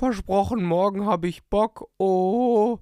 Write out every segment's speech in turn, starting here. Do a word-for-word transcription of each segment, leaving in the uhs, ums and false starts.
versprochen, morgen habe ich Bock, oh,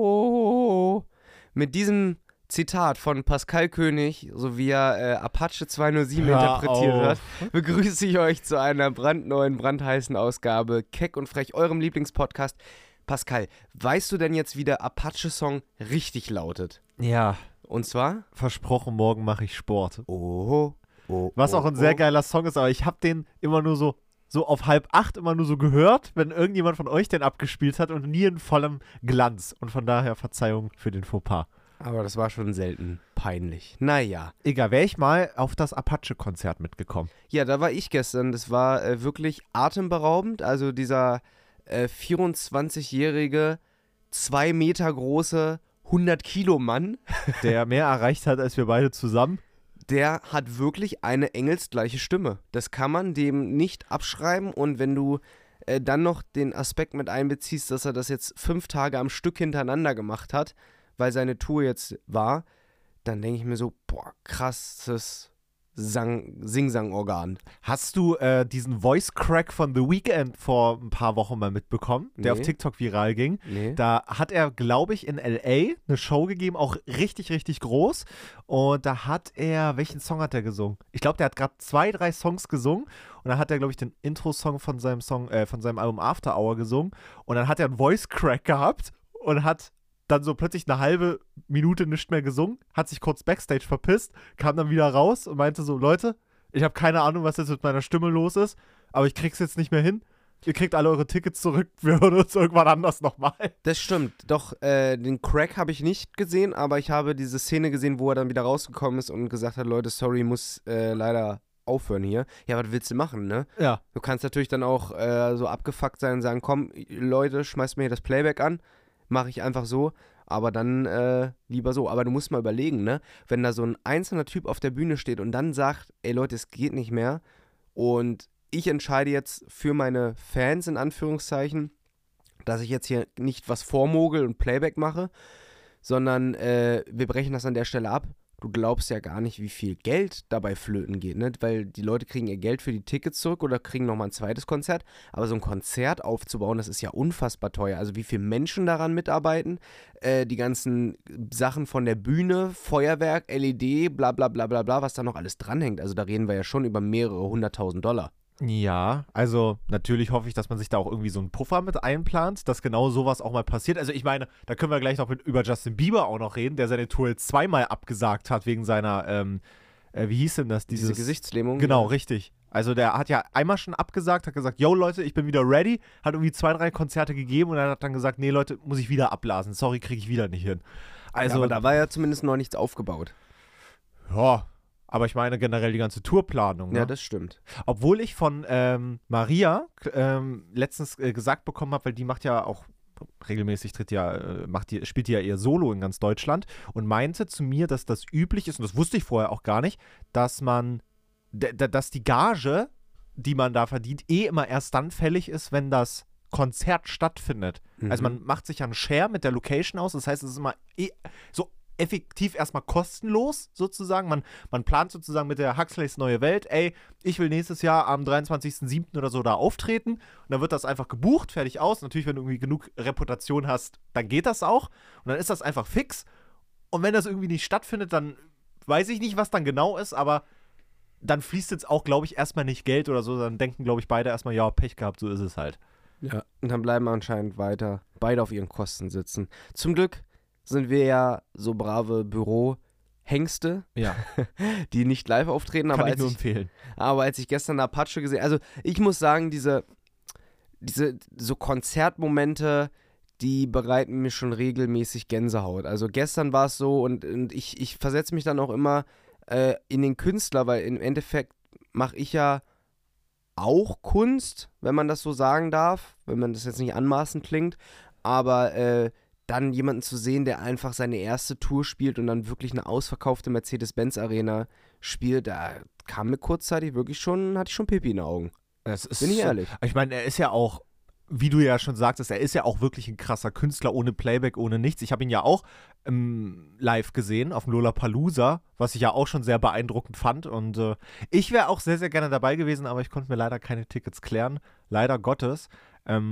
oh. Mit diesem Zitat von Pascal König, so wie er äh, Apache zweihundertsieben Hör interpretiert auf. hat, begrüße ich euch zu einer brandneuen, brandheißen Ausgabe Keck und Frech, eurem Lieblingspodcast. Pascal, weißt du denn jetzt, wie der Apache-Song richtig lautet? Ja, Und zwar? versprochen, morgen mache ich Sport. Oh, oh, Was oh, auch ein sehr oh. geiler Song ist, aber ich habe den immer nur so, so auf halb acht immer nur so gehört, wenn irgendjemand von euch den abgespielt hat und nie in vollem Glanz. Und von daher Verzeihung für den Fauxpas. Aber das war schon selten peinlich. Naja. Egal, wäre ich mal auf das Apache-Konzert mitgekommen. Ja, da war ich gestern. Das war äh, wirklich atemberaubend. Also dieser äh, vierundzwanzigjährige, zwei Meter große, hundert Kilo Mann, Der mehr erreicht hat als wir beide zusammen. der hat wirklich eine engelsgleiche Stimme. Das kann man dem nicht abschreiben. Und wenn du äh, dann noch den Aspekt mit einbeziehst, dass er das jetzt fünf Tage am Stück hintereinander gemacht hat, weil seine Tour jetzt war, dann denke ich mir so, boah, krasses Sang- Sing-Sang-Organ. Hast du äh, diesen Voice-Crack von The Weeknd vor ein paar Wochen mal mitbekommen, der Nee. auf TikTok viral ging? Nee. Da hat er, glaube ich, in L A eine Show gegeben, auch richtig, richtig groß. Und da hat er, welchen Song hat er gesungen? Ich glaube, der hat gerade zwei, drei Songs gesungen. Und dann hat er, glaube ich, den Intro-Song von seinem Song, äh, von seinem Album After Hour gesungen. Und dann hat er einen Voice-Crack gehabt und hat dann so plötzlich eine halbe Minute nicht mehr gesungen, hat sich kurz Backstage verpisst, kam dann wieder raus und meinte so, Leute, ich habe keine Ahnung, was jetzt mit meiner Stimme los ist, aber ich krieg's jetzt nicht mehr hin. Ihr kriegt alle eure Tickets zurück, wir hören uns irgendwann anders nochmal. Das stimmt. Doch, äh, den Crack habe ich nicht gesehen, aber ich habe diese Szene gesehen, wo er dann wieder rausgekommen ist und gesagt hat, Leute, sorry, muss äh, leider aufhören hier. Ja, was willst du machen, ne? Ja. Du kannst natürlich dann auch äh, so abgefuckt sein und sagen, komm, Leute, schmeißt mir hier das Playback an, mache ich einfach so, aber dann äh, lieber so. Aber du musst mal überlegen, ne? Wenn da so ein einzelner Typ auf der Bühne steht und dann sagt, ey Leute, es geht nicht mehr und ich entscheide jetzt für meine Fans in Anführungszeichen, dass ich jetzt hier nicht was vormogel und Playback mache, sondern äh, wir brechen das an der Stelle ab. Du glaubst ja gar nicht, wie viel Geld dabei flöten geht, ne? Weil die Leute kriegen ihr Geld für die Tickets zurück oder kriegen nochmal ein zweites Konzert. Aber so ein Konzert aufzubauen, das ist ja unfassbar teuer. Also wie viele Menschen daran mitarbeiten, äh, die ganzen Sachen von der Bühne, Feuerwerk, L E D, bla bla bla bla bla, was da noch alles dranhängt. Also da reden wir ja schon über mehrere hunderttausend Dollar. Ja, also natürlich hoffe ich, dass man sich da auch irgendwie so einen Puffer mit einplant, dass genau sowas auch mal passiert. Also ich meine, da können wir gleich noch mit, über Justin Bieber auch noch reden, der seine Tour jetzt zweimal abgesagt hat wegen seiner, ähm, äh, wie hieß denn das? Dieses, Diese Gesichtslähmung. Genau, richtig. Also der hat ja einmal schon abgesagt, hat gesagt, yo Leute, ich bin wieder ready, hat irgendwie zwei, drei Konzerte gegeben und dann hat dann gesagt, nee Leute, muss ich wieder ablasen, sorry, kriege ich wieder nicht hin. Also, Ja, aber da war ja zumindest noch nichts aufgebaut. ja, aber ich meine generell die ganze Tourplanung. Ne? Ja, das stimmt. Obwohl ich von ähm, Maria ähm, letztens äh, gesagt bekommen habe, weil die macht ja auch regelmäßig, tritt ja, äh, macht die, spielt die ja eher Solo in ganz Deutschland und meinte zu mir, dass das üblich ist, und das wusste ich vorher auch gar nicht, dass man, d- d- dass die Gage, die man da verdient, eh immer erst dann fällig ist, wenn das Konzert stattfindet. Mhm. Also man macht sich ja einen Share mit der Location aus, das heißt, es ist immer eh so effektiv erstmal kostenlos sozusagen. Man, man plant sozusagen mit der Huxleys Neue Welt, ey, ich will nächstes Jahr am dreiundzwanzigsten siebten oder so da auftreten und dann wird das einfach gebucht, fertig aus. Natürlich, wenn du irgendwie genug Reputation hast, dann geht das auch und dann ist das einfach fix und wenn das irgendwie nicht stattfindet, dann weiß ich nicht, was dann genau ist, aber dann fließt jetzt auch, glaube ich, erstmal nicht Geld oder so, dann denken, glaube ich, beide erstmal, ja, Pech gehabt, so ist es halt. Ja. Und dann bleiben anscheinend weiter beide auf ihren Kosten sitzen. Zum Glück sind wir ja so brave Bürohengste, Ja, die nicht live auftreten, kann aber ich als nur ich, empfehlen. aber als ich gestern Apache gesehen, also ich muss sagen, diese, diese so Konzertmomente, die bereiten mir schon regelmäßig Gänsehaut. Also gestern war es so und, und ich, ich versetze mich dann auch immer äh, in den Künstler, weil im Endeffekt mache ich ja auch Kunst, wenn man das so sagen darf, wenn man das jetzt nicht anmaßend klingt, aber äh, dann jemanden zu sehen, der einfach seine erste Tour spielt und dann wirklich eine ausverkaufte Mercedes-Benz-Arena spielt, da kam mir kurzzeitig wirklich schon, hatte ich schon Pipi in den Augen. Das ist Bin ich so, ehrlich. Ich meine, er ist ja auch, wie du ja schon sagtest, er ist ja auch wirklich ein krasser Künstler, ohne Playback, ohne nichts. Ich habe ihn ja auch ähm, live gesehen auf dem Lollapalooza, was ich ja auch schon sehr beeindruckend fand. Und äh, ich wäre auch sehr, sehr gerne dabei gewesen, aber ich konnte mir leider keine Tickets klären. Leider Gottes. Ähm,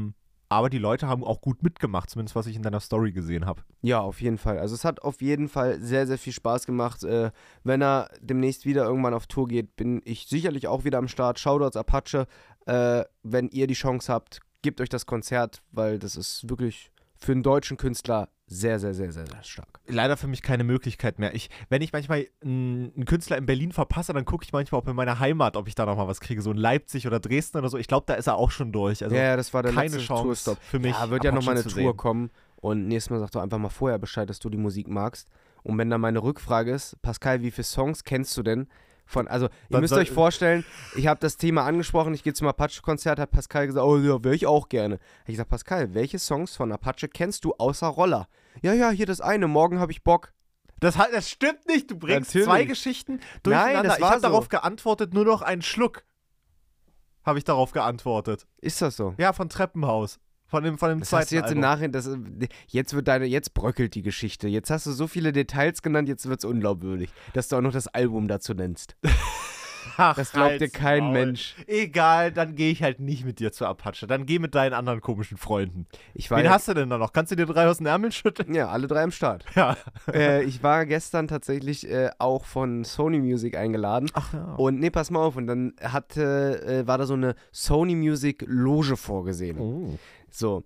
aber die Leute haben auch gut mitgemacht, zumindest was ich in deiner Story gesehen habe. Ja, auf jeden Fall. Also es hat auf jeden Fall sehr, sehr viel Spaß gemacht. Äh, wenn er demnächst wieder irgendwann auf Tour geht, bin ich sicherlich auch wieder am Start. Shoutouts Apache. Äh, wenn ihr die Chance habt, gebt euch das Konzert, weil das ist wirklich für einen deutschen Künstler sehr, sehr, sehr, sehr, sehr stark. Leider für mich keine Möglichkeit mehr. Ich, wenn ich manchmal einen, einen Künstler in Berlin verpasse, dann gucke ich manchmal auch in meiner Heimat, ob ich da nochmal was kriege. So in Leipzig oder Dresden oder so. Ich glaube, da ist er auch schon durch. Also ja, ja, das war der keine letzte Chance Tourstop. für mich. Ja, wird ja nochmal eine Apache zu Tour sehen. kommen. Und nächstes Mal sag doch einfach mal vorher Bescheid, dass du die Musik magst. Und wenn dann meine Rückfrage ist, Pascal, wie viele Songs kennst du denn? Von, also, ihr Dann müsst soll- euch vorstellen, ich habe das Thema angesprochen, ich gehe zum Apache-Konzert, hat Pascal gesagt, oh ja, wäre ich auch gerne. Hab ich gesagt, Pascal, welche Songs von Apache kennst du außer Roller? Ja, ja, hier das eine, morgen habe ich Bock. Das, halt- das stimmt nicht. Du bringst Natürlich. zwei Geschichten durcheinander. das ich war habe so. darauf geantwortet, nur noch einen Schluck. Habe ich darauf geantwortet. Ist das so? Ja, von Treppenhaus. Von dem, von dem Das zweiten hast du jetzt Album. im Nachhinein, das, jetzt wird deine, jetzt bröckelt die Geschichte. Jetzt hast du so viele Details genannt, jetzt wird es unglaubwürdig, dass du auch noch das Album dazu nennst. Ach, Das glaubt dir halt's kein Maul. Mensch. Egal, dann gehe ich halt nicht mit dir zu Apache. Dann geh mit deinen anderen komischen Freunden. Ich war Wen ja, hast du denn da noch? Kannst du dir drei aus den Ärmeln schütteln? ja, alle drei am Start. Ja. äh, ich war gestern tatsächlich äh, auch von Sony Music eingeladen. Ach ja. Und nee, pass mal auf, und dann hatte, äh, war da so eine Sony Music Loge vorgesehen. Oh. So.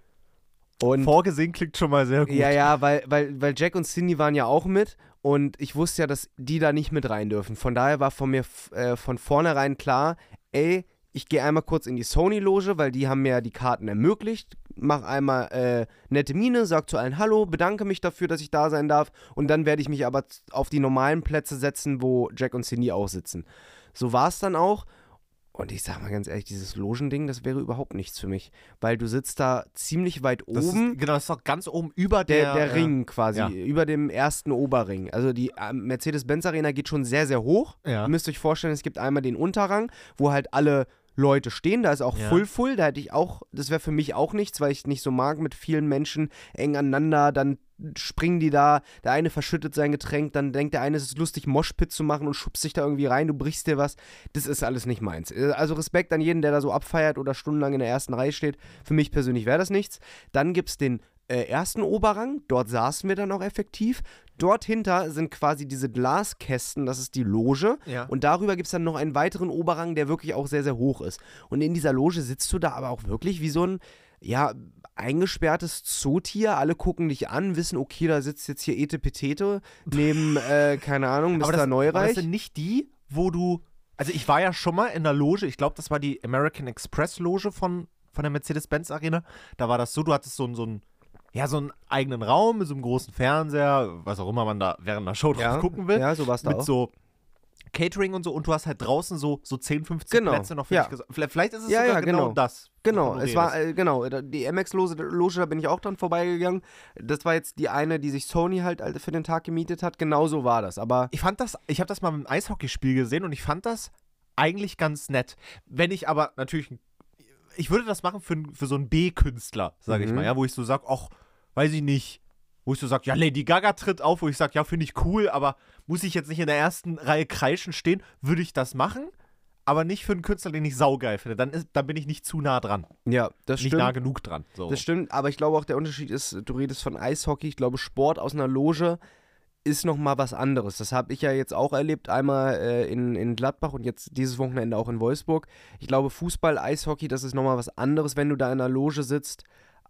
Und Vorgesehen klingt schon mal sehr gut. ja, ja, weil, weil, weil Jack und Cindy waren ja auch mit und ich wusste ja, dass die da nicht mit rein dürfen. Von daher war von mir f- äh, von vornherein klar, ey, ich gehe einmal kurz in die Sony-Loge, weil die haben mir ja die Karten ermöglicht. Mach einmal äh, nette Miene, sag zu allen Hallo, bedanke mich dafür, dass ich da sein darf. Und dann werde ich mich aber z- auf die normalen Plätze setzen, wo Jack und Cindy auch sitzen. So war es dann auch. Und ich sag mal ganz ehrlich, dieses Logending, das wäre überhaupt nichts für mich. Weil du sitzt da ziemlich weit Das oben. Ist, genau, das ist doch ganz oben über Der, der, der äh, Ring quasi, ja. über dem ersten Oberring. Also die äh, Mercedes-Benz-Arena geht schon sehr, sehr hoch. Ja. Ihr müsst euch vorstellen, es gibt einmal den Unterrang, wo halt alle Leute stehen. Da ist auch Ja. full full. Da hätte ich auch, das wäre für mich auch nichts, weil ich nicht so mag mit vielen Menschen eng aneinander. Dann springen die da, der eine verschüttet sein Getränk, dann denkt der eine, es ist lustig, Moshpit zu machen und schubst sich da irgendwie rein, du brichst dir was. Das ist alles nicht meins. Also Respekt an jeden, der da so abfeiert oder stundenlang in der ersten Reihe steht. Für mich persönlich wäre das nichts. Dann gibt es den äh, ersten Oberrang, dort saßen wir dann auch effektiv. Dort hinter sind quasi diese Glaskästen, das ist die Loge. Ja. Und darüber gibt es dann noch einen weiteren Oberrang, der wirklich auch sehr, sehr hoch ist. Und in dieser Loge sitzt du da aber auch wirklich wie so ein, ja, eingesperrtes Zootier. Alle gucken dich an, wissen, okay, da sitzt jetzt hier Ete Petete neben, äh, keine Ahnung, aber Mister das, aber Neureich. das sind nicht die, wo du. Also ich war ja schon mal in der Loge, ich glaube, das war die American Express Loge von, von der Mercedes-Benz Arena. Da war das so, du hattest so, ein- so einen, ja, so einen eigenen Raum mit so einem großen Fernseher, was auch immer man da während der Show drauf ja, gucken will. ja, so war es da Mit auch. so Catering und so, und du hast halt draußen so, so zehn, fünfzehn Genau, Plätze noch für ja. dich gesagt. Vielleicht, vielleicht ist es Ja, sogar ja, genau, genau. das. Genau, wovon du es war, redest. äh, genau, da- die M X-Loge, Loge, da bin ich auch dran vorbeigegangen. Das war jetzt die eine, die sich Sony halt äh, für den Tag gemietet hat. Genau so war das, aber Ich fand das, ich habe das mal im Eishockeyspiel gesehen und ich fand das eigentlich ganz nett. Wenn ich aber natürlich, ich würde das machen für, für so einen B-Künstler, sage ich Mhm. mal, ja, wo ich so sage, ach, weiß ich nicht. Wo ich so sage, ja, Lady Gaga tritt auf, wo ich sage, ja, finde ich cool, aber muss ich jetzt nicht in der ersten Reihe kreischen stehen, würde ich das machen, aber nicht für einen Künstler, den ich saugeil finde. Dann, ist, dann bin ich nicht zu nah dran. ja, das Nicht stimmt. nah genug dran. So. Das stimmt, aber ich glaube auch, der Unterschied ist, du redest von Eishockey, ich glaube, Sport aus einer Loge ist nochmal was anderes. Das habe ich ja jetzt auch erlebt, einmal äh, in, in Gladbach und jetzt dieses Wochenende auch in Wolfsburg. Ich glaube, Fußball, Eishockey, das ist nochmal was anderes, wenn du da in einer Loge sitzt,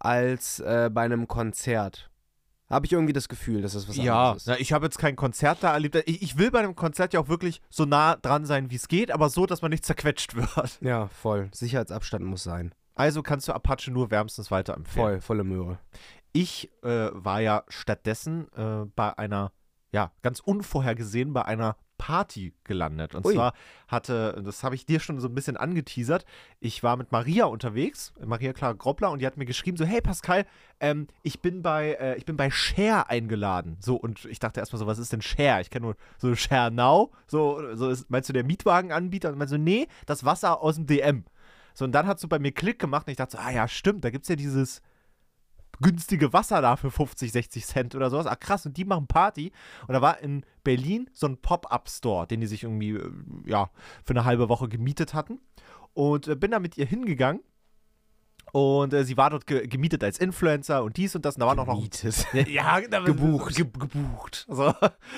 als äh, bei einem Konzert. Habe ich irgendwie das Gefühl, dass das was Ja, anderes ist. na, ich habe jetzt kein Konzert da erlebt. Ich, ich will bei einem Konzert ja auch wirklich so nah dran sein, wie es geht, aber so, dass man nicht zerquetscht wird. Ja, voll. Sicherheitsabstand muss sein. Also kannst du Apache nur wärmstens weiterempfehlen. Voll, volle Möhre. Ich äh, war ja stattdessen äh, bei einer, ja, ganz unvorhergesehen bei einer Party gelandet. Und Ui. zwar hatte, das habe ich dir schon so ein bisschen angeteasert, ich war mit Maria unterwegs, Maria Clara Groppler, und die hat mir geschrieben, so, hey Pascal, ähm, ich bin bei, äh, ich bin bei Share eingeladen. So, und ich dachte erstmal so, was ist denn Share? Ich kenne nur so Share Now, so, so ist, meinst du der Mietwagenanbieter? Und meinst du, nee, das Wasser aus dem D M. So, und dann hat so bei mir Klick gemacht und ich dachte so, ah ja, stimmt, da gibt es ja dieses günstige Wasser da für fünfzig, sechzig Cent oder sowas. Ah, krass, und die machen Party. Und da war in Berlin so ein Pop-Up-Store, den die sich irgendwie, äh, ja, für eine halbe Woche gemietet hatten. Und äh, bin da mit ihr hingegangen. Und äh, sie war dort ge gemietet als Influencer und dies und das. Und da war noch noch Gemietet. ja, da, Gebucht. Ge gebucht. So.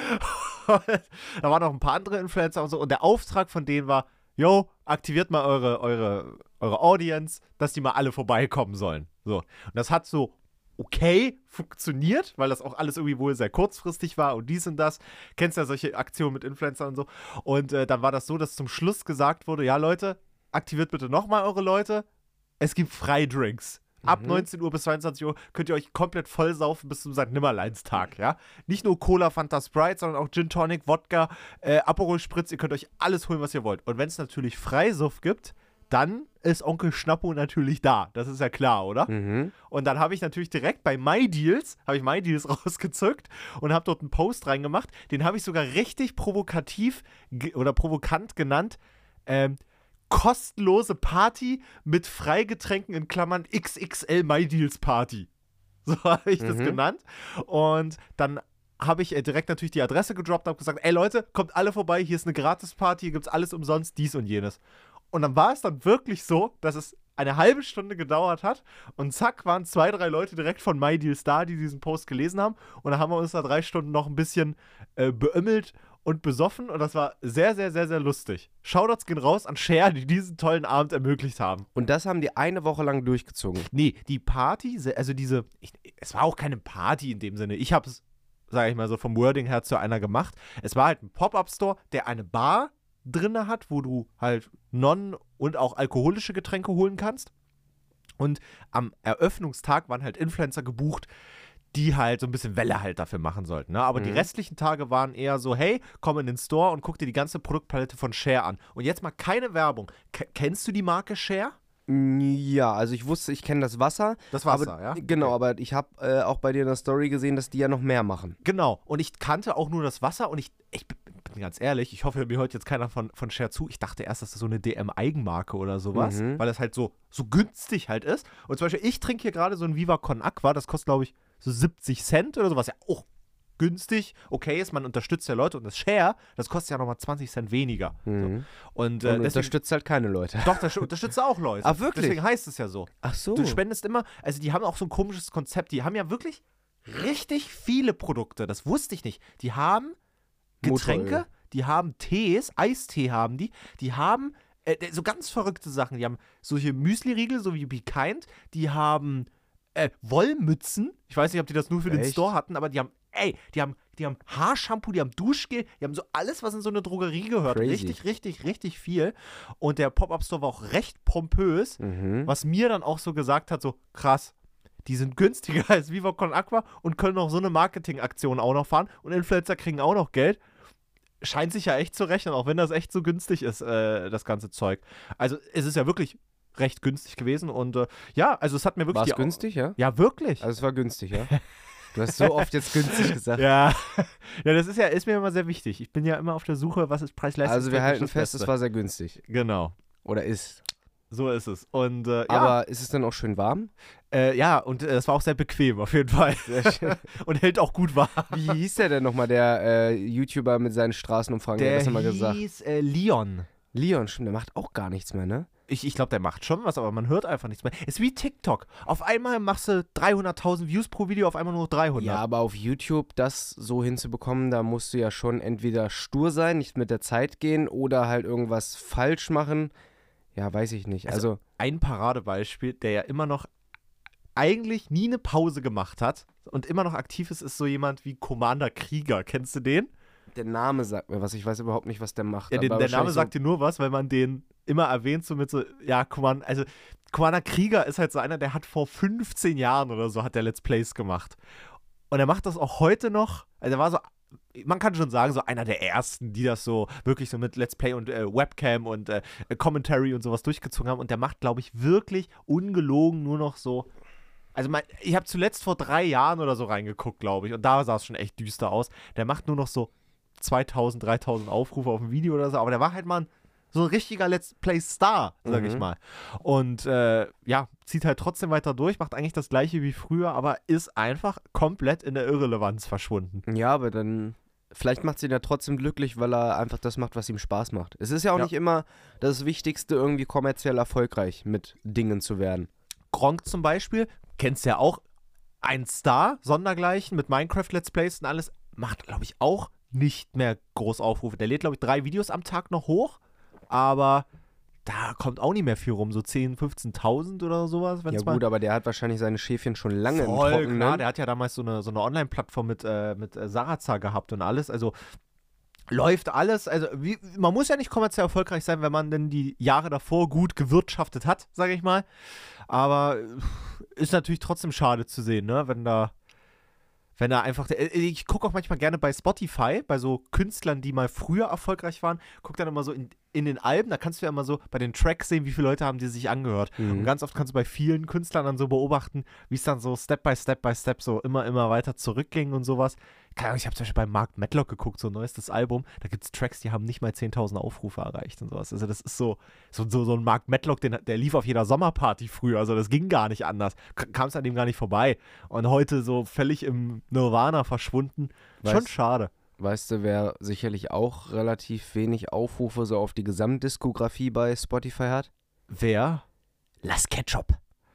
Da waren noch ein paar andere Influencer und so. Und der Auftrag von denen war, yo, aktiviert mal eure, eure, eure Audience, dass die mal alle vorbeikommen sollen. So. Und das hat so okay funktioniert, weil das auch alles irgendwie wohl sehr kurzfristig war und dies und das. Kennst ja solche Aktionen mit Influencern und so. Und äh, dann war das so, dass zum Schluss gesagt wurde, ja Leute, aktiviert bitte nochmal eure Leute. Es gibt Freidrinks. Ab mhm. neunzehn Uhr bis zweiundzwanzig Uhr könnt ihr euch komplett vollsaufen bis zum Sankt Nimmerleinstag, ja. Nicht nur Cola, Fanta, Sprite, sondern auch Gin Tonic, Wodka, äh, Aperol Spritz. Ihr könnt euch alles holen, was ihr wollt. Und wenn es natürlich Freisuff gibt, dann ist Onkel Schnappo natürlich da. Das ist ja klar, oder? Mhm. Und dann habe ich natürlich direkt bei MyDeals, habe ich MyDeals rausgezückt und habe dort einen Post reingemacht. Den habe ich sogar richtig provokativ oder provokant genannt. Ähm, kostenlose Party mit Freigetränken in Klammern X X L MyDeals Party. So habe ich mhm. das genannt. Und dann habe ich äh, direkt natürlich die Adresse gedroppt und habe gesagt, ey Leute, kommt alle vorbei, hier ist eine Gratis-Party, hier gibt es alles umsonst, dies und jenes. Und dann war es dann wirklich so, dass es eine halbe Stunde gedauert hat und zack, waren zwei, drei Leute direkt von MyDeals da, die diesen Post gelesen haben. Und dann haben wir uns da drei Stunden noch ein bisschen äh, beömmelt und besoffen und das war sehr, sehr, sehr, sehr lustig. Shoutouts gehen raus an Cher, die diesen tollen Abend ermöglicht haben. Und das haben die eine Woche lang durchgezogen? Nee, die Party, also diese, ich, es war auch keine Party in dem Sinne. Ich habe es, sage ich mal so, vom Wording her zu einer gemacht. Es war halt ein Pop-Up-Store, der eine Bar drinne hat, wo du halt non- und auch alkoholische Getränke holen kannst. Und am Eröffnungstag waren halt Influencer gebucht, die halt so ein bisschen Welle halt dafür machen sollten. Ne? Aber mhm. die restlichen Tage waren eher so, hey, komm in den Store und guck dir die ganze Produktpalette von Cher an. Und jetzt mal keine Werbung. K- kennst du die Marke Cher? Ja, also ich wusste, ich kenne das Wasser. Das Wasser, aber, ja? Genau, okay. aber ich habe äh, auch bei dir in der Story gesehen, dass die ja noch mehr machen. Genau, und ich kannte auch nur das Wasser und ich, ich bin ganz ehrlich, ich hoffe, mir hört jetzt keiner von, von Cher zu. Ich dachte erst, das ist so eine D M-Eigenmarke oder sowas, mhm. weil das halt so, so günstig halt ist. Und zum Beispiel, ich trinke hier gerade so ein Viva Con Aqua, das kostet, glaube ich, so siebzig Cent oder sowas. Ja, auch günstig, okay ist, man unterstützt ja Leute und das Cher, das kostet ja nochmal zwanzig Cent weniger. Mhm. So. Und, äh, und deswegen, unterstützt halt keine Leute. Doch, das unterstützt auch Leute. Ach, wirklich? Deswegen heißt es ja so. Ach so. Du spendest immer, also die haben auch so ein komisches Konzept, die haben ja wirklich richtig viele Produkte, das wusste ich nicht. Die haben Getränke, Motoröl. Die haben Tees, Eistee haben die, die haben äh, so ganz verrückte Sachen, die haben solche Müsli-Riegel, so wie Be Kind, die haben äh, Wollmützen, ich weiß nicht, ob die das nur für Echt? Den Store hatten, aber die haben, ey, die haben, die haben Haarshampoo, die haben Duschgel, die haben so alles, was in so eine Drogerie gehört. Crazy. Richtig, richtig, richtig viel. Und der Pop-Up-Store war auch recht pompös, mhm. was mir dann auch so gesagt hat, so krass, die sind günstiger als Viva Con Aqua und können auch so eine Marketingaktion auch noch fahren und Influencer kriegen auch noch Geld. Scheint sich ja echt zu rechnen, auch wenn das echt so günstig ist, äh, das ganze Zeug. Also es ist ja wirklich recht günstig gewesen und äh, ja, also es hat mir wirklich... War es günstig, ja? Ja, wirklich. Also es war günstig, ja? Du hast so oft jetzt günstig gesagt. Ja, ja, das ist ja ist mir immer sehr wichtig. Ich bin ja immer auf der Suche, was ist Preis-Leistung. Also wir halten fest, es war sehr günstig. Genau. Oder ist. So ist es. Und, äh, ja. Aber ist es dann auch schön warm? Äh, ja, und äh, es war auch sehr bequem, auf jeden Fall. Sehr schön. Und hält auch gut warm. Wie hieß der denn nochmal, der äh, YouTuber mit seinen Straßenumfragen? Der, der das immer gesagt. hieß äh, Leon. Leon, stimmt, der macht auch gar nichts mehr, ne? Ich, ich glaube, der macht schon was, aber man hört einfach nichts mehr. Ist wie TikTok. Auf einmal machst du dreihunderttausend Views pro Video, auf einmal nur dreihundert. Ja, aber auf YouTube das so hinzubekommen, da musst du ja schon entweder stur sein, nicht mit der Zeit gehen oder halt irgendwas falsch machen. Ja, weiß ich nicht. Also, also ein Paradebeispiel, der ja immer noch eigentlich nie eine Pause gemacht hat und immer noch aktiv ist, ist so jemand wie Commander Krieger. Kennst du den? Der Name sagt mir was. Ich weiß überhaupt nicht, was der macht. Ja, den, der Name so sagt dir nur was, weil man den immer erwähnt, so mit so, ja, Commander, also Commander Krieger ist halt so einer, der hat vor fünfzehn Jahren oder so, hat der Let's Plays gemacht. Und er macht das auch heute noch. Also er war so, man kann schon sagen, so einer der ersten, die das so wirklich so mit Let's Play und äh, Webcam und äh, Commentary und sowas durchgezogen haben. Und der macht, glaube ich, wirklich ungelogen nur noch so. Also mein, ich habe zuletzt vor drei Jahren oder so reingeguckt, glaube ich. Und da sah es schon echt düster aus. Der macht nur noch so zweitausend, dreitausend Aufrufe auf ein Video oder so. Aber der war halt mal ein, so ein richtiger Let's Play-Star, sag mhm. ich mal. Und äh, ja, zieht halt trotzdem weiter durch, macht eigentlich das Gleiche wie früher, aber ist einfach komplett in der Irrelevanz verschwunden. Ja, aber dann, vielleicht macht es ihn ja trotzdem glücklich, weil er einfach das macht, was ihm Spaß macht. Es ist ja auch ja. nicht immer das Wichtigste, irgendwie kommerziell erfolgreich mit Dingen zu werden. Gronkh zum Beispiel, kennst du ja auch, ein Star, sondergleichen, mit Minecraft-Let's Plays und alles, macht, glaube ich, auch nicht mehr groß Aufrufe. Der lädt, glaube ich, drei Videos am Tag noch hoch, aber da kommt auch nicht mehr viel rum, so zehntausend, fünfzehntausend oder sowas. Ja gut, aber der hat wahrscheinlich seine Schäfchen schon lange voll im Trockenen. klar, der hat ja damals so eine, so eine Online-Plattform mit, äh, mit äh, Sarazar gehabt und alles, also läuft alles, also wie, man muss ja nicht kommerziell erfolgreich sein, wenn man denn die Jahre davor gut gewirtschaftet hat, sage ich mal, aber ist natürlich trotzdem schade zu sehen, ne, wenn da Wenn er einfach, ich gucke auch manchmal gerne bei Spotify, bei so Künstlern, die mal früher erfolgreich waren, guck dann immer so in, in den Alben, da kannst du ja immer so bei den Tracks sehen, wie viele Leute haben die sich angehört. Mhm. Und ganz oft kannst du bei vielen Künstlern dann so beobachten, wie es dann so Step by Step by Step so immer, immer weiter zurückging und sowas. Keine Ahnung, ich habe zum Beispiel bei Mark Medlock geguckt, so ein neuestes Album, da gibt es Tracks, die haben nicht mal zehntausend Aufrufe erreicht und sowas. Also das ist so, so, so, so ein Mark Medlock, den, der lief auf jeder Sommerparty früher, also das ging gar nicht anders. Kam es an dem gar nicht vorbei. Und heute so völlig im Nirvana verschwunden. Weißt, Schon schade. Weißt du, wer sicherlich auch relativ wenig Aufrufe so auf die Gesamtdiskografie bei Spotify hat? Wer? Las Ketchup.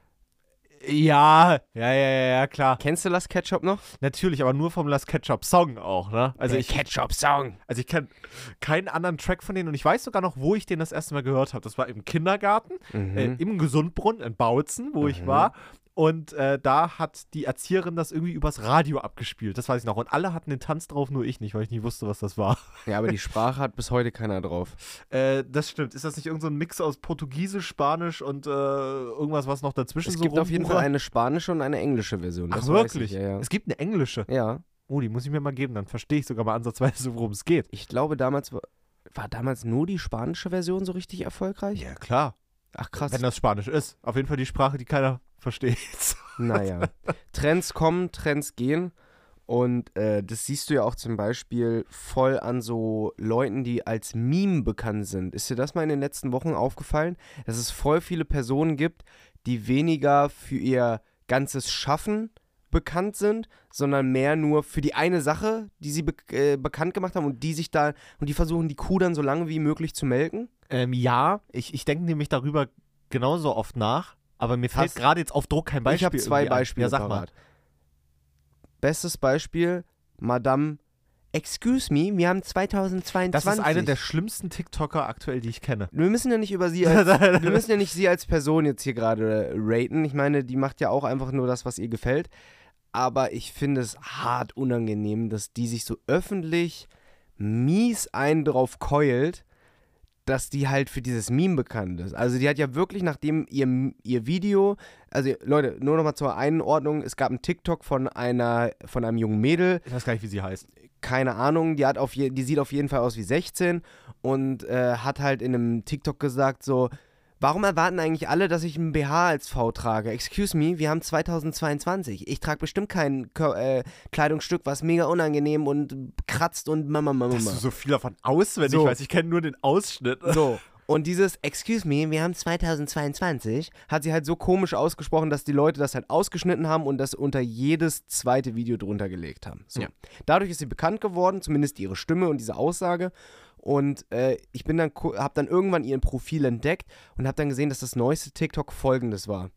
Ja, ja, ja, ja, ja, klar. Kennst du Las Ketchup noch? Natürlich, aber nur vom Las Ketchup Song auch, ne? Also Der ich, Ketchup Song. also ich kenne keinen anderen Track von denen und ich weiß sogar noch, wo ich den das erste Mal gehört habe. Das war im Kindergarten, Mhm. äh, im Gesundbrunnen in Bautzen, wo ich Mhm. war. Und äh, da hat die Erzieherin das irgendwie übers Radio abgespielt. Das weiß ich noch. Und alle hatten den Tanz drauf, nur ich nicht, weil ich nicht wusste, was das war. Ja, aber die Sprache hat bis heute keiner drauf. Äh, das stimmt. Ist das nicht irgend so ein Mix aus Portugiesisch, Spanisch und äh, irgendwas, was noch dazwischen Es so gibt auf jeden Fall rumwuchert? eine spanische und eine englische Version. Ach, Das weiß wirklich? Ich, ja, ja. Es gibt eine englische. ja, Oh, die muss ich mir mal geben. Dann verstehe ich sogar mal ansatzweise, worum es geht. ich glaube damals war, war damals nur die spanische Version so richtig erfolgreich? Ja, klar. Ach krass. Wenn das Spanisch ist. Auf jeden Fall die Sprache, die keiner versteht. Naja, Trends kommen, Trends gehen und äh, das siehst du ja auch zum Beispiel voll an so Leuten, die als Meme bekannt sind. Ist dir das mal in den letzten Wochen aufgefallen, dass es voll viele Personen gibt, die weniger für ihr ganzes Schaffen bekannt sind, sondern mehr nur für die eine Sache, die sie be äh, bekannt gemacht haben und die sich da und die versuchen die Kuh dann so lange wie möglich zu melken? Ähm, ja, ich, ich denke nämlich darüber genauso oft nach, aber mir fällt Hast- gerade jetzt auf Druck kein Beispiel. Ich habe zwei irgendwie ein. Beispiele. Ja, sag mal. parat. Bestes Beispiel, Madame, excuse me, wir haben zweitausendzweiundzwanzig. Das ist eine der schlimmsten TikToker aktuell, die ich kenne. Wir müssen ja nicht über sie als, wir müssen ja nicht sie als Person jetzt hier gerade raten. Ich meine, die macht ja auch einfach nur das, was ihr gefällt. Aber ich finde es hart unangenehm, dass die sich so öffentlich mies einen drauf keult, dass die halt für dieses Meme bekannt ist. Also die hat ja wirklich, nachdem ihr, ihr Video, also Leute, nur nochmal zur Einordnung, es gab einen TikTok von einer, von einem jungen Mädel, Ich weiß gar nicht, wie sie heißt. keine Ahnung, die hat auf je, die sieht auf jeden Fall aus wie sechzehn und äh, hat halt in einem TikTok gesagt so, warum erwarten eigentlich alle, dass ich einen B H als V trage? Excuse me, wir haben zweitausendzweiundzwanzig. Ich trage bestimmt kein Kör- äh, Kleidungsstück, was mega unangenehm und kratzt und mama mama Dass du mama. so viel davon auswendig So. weißt. Ich kenne nur den Ausschnitt. So. Und dieses Excuse me, wir haben zweitausendzweiundzwanzig, hat sie halt so komisch ausgesprochen, dass die Leute das halt ausgeschnitten haben und das unter jedes zweite Video drunter gelegt haben. So. Ja. Dadurch ist sie bekannt geworden, zumindest ihre Stimme und diese Aussage. Und äh, ich bin dann, habe dann irgendwann ihr Profil entdeckt und habe dann gesehen, dass das neueste TikTok folgendes war.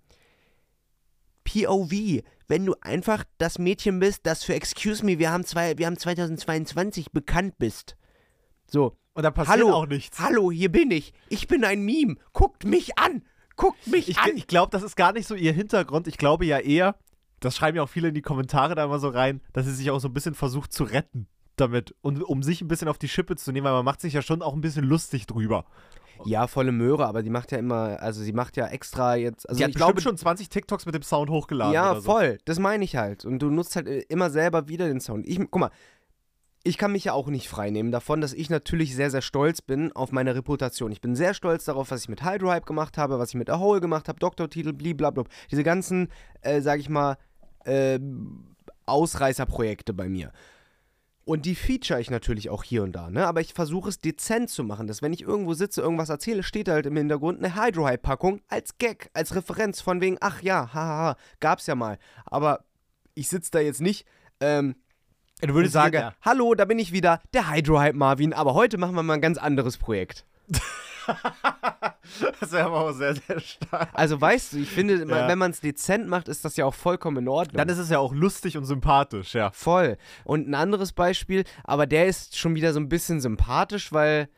P O V, wenn du einfach das Mädchen bist, das für Excuse me, wir haben, zwei, wir haben zweitausendzweiundzwanzig bekannt bist. So. Und da passiert Hallo, auch nichts. Hallo, hier bin ich. Ich bin ein Meme. Guckt mich an. Guckt mich Ich, an. ich glaube, das ist gar nicht so ihr Hintergrund. Ich glaube ja eher, das schreiben ja auch viele in die Kommentare da immer so rein, dass sie sich auch so ein bisschen versucht zu retten damit. Und um sich ein bisschen auf die Schippe zu nehmen, weil man macht sich ja schon auch ein bisschen lustig drüber. Ja, volle Möhre, aber die macht ja immer, also sie macht ja extra jetzt, also Sie hat ich bestimmt glaube schon zwanzig TikToks mit dem Sound hochgeladen ja, oder so. voll, das meine ich halt. Und du nutzt halt äh, immer selber wieder den Sound. Ich, guck mal, ich kann mich ja auch nicht freinehmen davon, dass ich natürlich sehr, sehr stolz bin auf meine Reputation. Ich bin sehr stolz darauf, was ich mit Hydrohype gemacht habe, was ich mit Ahole gemacht habe, Doktortitel, blablabla. Diese ganzen, äh, sag ich mal, äh, Ausreißerprojekte bei mir. Und die feature ich natürlich auch hier und da, ne? Aber ich versuche es dezent zu machen, dass wenn ich irgendwo sitze, irgendwas erzähle, steht halt im Hintergrund eine Hydrohype-Packung als Gag, als Referenz von wegen, ach ja, hahaha, gab's ja mal. Aber ich sitze da jetzt nicht, ähm, Du und würdest sage, ja. hallo, da bin ich wieder, der Hydrohype Marvin, aber heute machen wir mal ein ganz anderes Projekt. Das wäre aber auch sehr, sehr stark. Also weißt du, ich finde, Ja. wenn man es dezent macht, ist das ja auch vollkommen in Ordnung. Dann ist es ja auch lustig und sympathisch, ja. Voll. Und ein anderes Beispiel, aber der ist schon wieder so ein bisschen sympathisch, weil,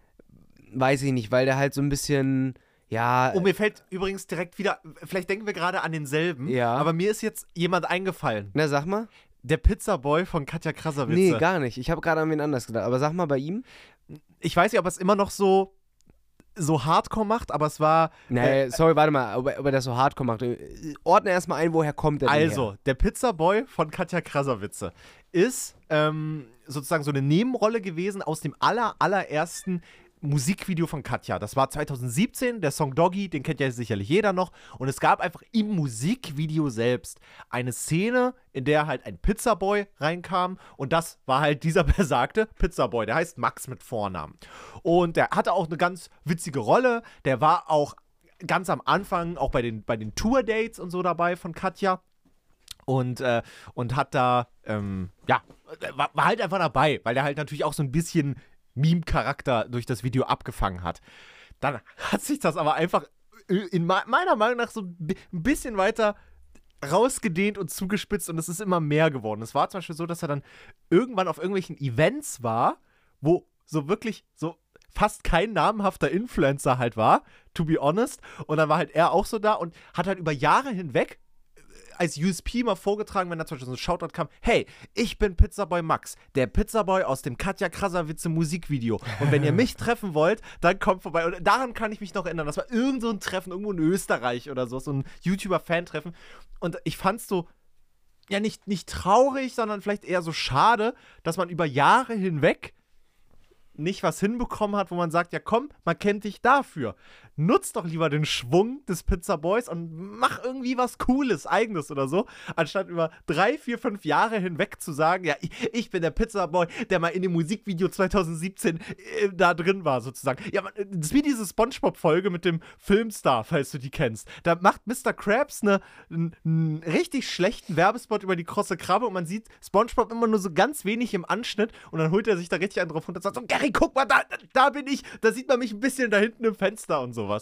weiß ich nicht, weil der halt so ein bisschen, ja, Oh, mir fällt übrigens direkt wieder, vielleicht denken wir gerade an denselben, Ja. aber mir ist jetzt jemand eingefallen. na sag mal. Der Pizzaboy von Katja Krasavice. Nee, gar nicht. Ich habe gerade an wen anders gedacht. Aber sag mal bei ihm. Ich weiß nicht, ob er es immer noch so, so hardcore macht, aber es war. Nee, äh, sorry, warte mal, ob er, ob er das so hardcore macht. Äh, Ordne erstmal ein, woher kommt er denn Also, her? der Pizzaboy von Katja Krasavice ist ähm, sozusagen so eine Nebenrolle gewesen aus dem aller, allerersten Musikvideo von Katja. Das war zwanzig siebzehn, der Song Doggy, den kennt ja sicherlich jeder noch. Und es gab einfach im Musikvideo selbst eine Szene, in der halt ein Pizzaboy reinkam. Und das war halt dieser besagte Pizzaboy. Der heißt Max mit Vornamen. Und der hatte auch eine ganz witzige Rolle. Der war auch ganz am Anfang auch bei den, bei den Tour-Dates und so dabei von Katja. Und, äh, und hat da, ähm, ja, war, war halt einfach dabei, weil der halt natürlich auch so ein bisschen Meme-Charakter durch das Video abgefangen hat. Dann hat sich das aber einfach in me- meiner Meinung nach so ein bi- ein bisschen weiter rausgedehnt und zugespitzt und es ist immer mehr geworden. Es war zum Beispiel so, dass er dann irgendwann auf irgendwelchen Events war, wo so wirklich so fast kein namhafter Influencer halt war, to be honest. Und dann war halt er auch so da und hat halt über Jahre hinweg als U S P mal vorgetragen, wenn da zum Beispiel so ein Shoutout kam, hey, ich bin Pizzaboy Max, der Pizzaboy aus dem Katja Krasavice Musikvideo. Und wenn ihr mich treffen wollt, dann kommt vorbei. Und daran kann ich mich noch erinnern. Das war irgend so ein Treffen, irgendwo in Österreich oder so, so ein YouTuber-Fan-Treffen. Und ich fand's so, ja, nicht, nicht traurig, sondern vielleicht eher so schade, dass man über Jahre hinweg nicht was hinbekommen hat, wo man sagt, ja komm, man kennt dich dafür. Nutz doch lieber den Schwung des Pizzaboys und mach irgendwie was Cooles, Eigenes oder so, anstatt über drei, vier, fünf Jahre hinweg zu sagen, ja, ich, ich bin der Pizzaboy, der mal in dem Musikvideo zwanzig siebzehn äh, da drin war, sozusagen. Ja, man, das ist wie diese Spongebob-Folge mit dem Filmstar, falls du die kennst. Da macht Mister Krabs eine, einen, einen richtig schlechten Werbespot über die krosse Krabbe und man sieht Spongebob immer nur so ganz wenig im Anschnitt und dann holt er sich da richtig einen drauf runter und sagt so, Gary, guck mal, da, da bin ich, da sieht man mich ein bisschen da hinten im Fenster und sowas.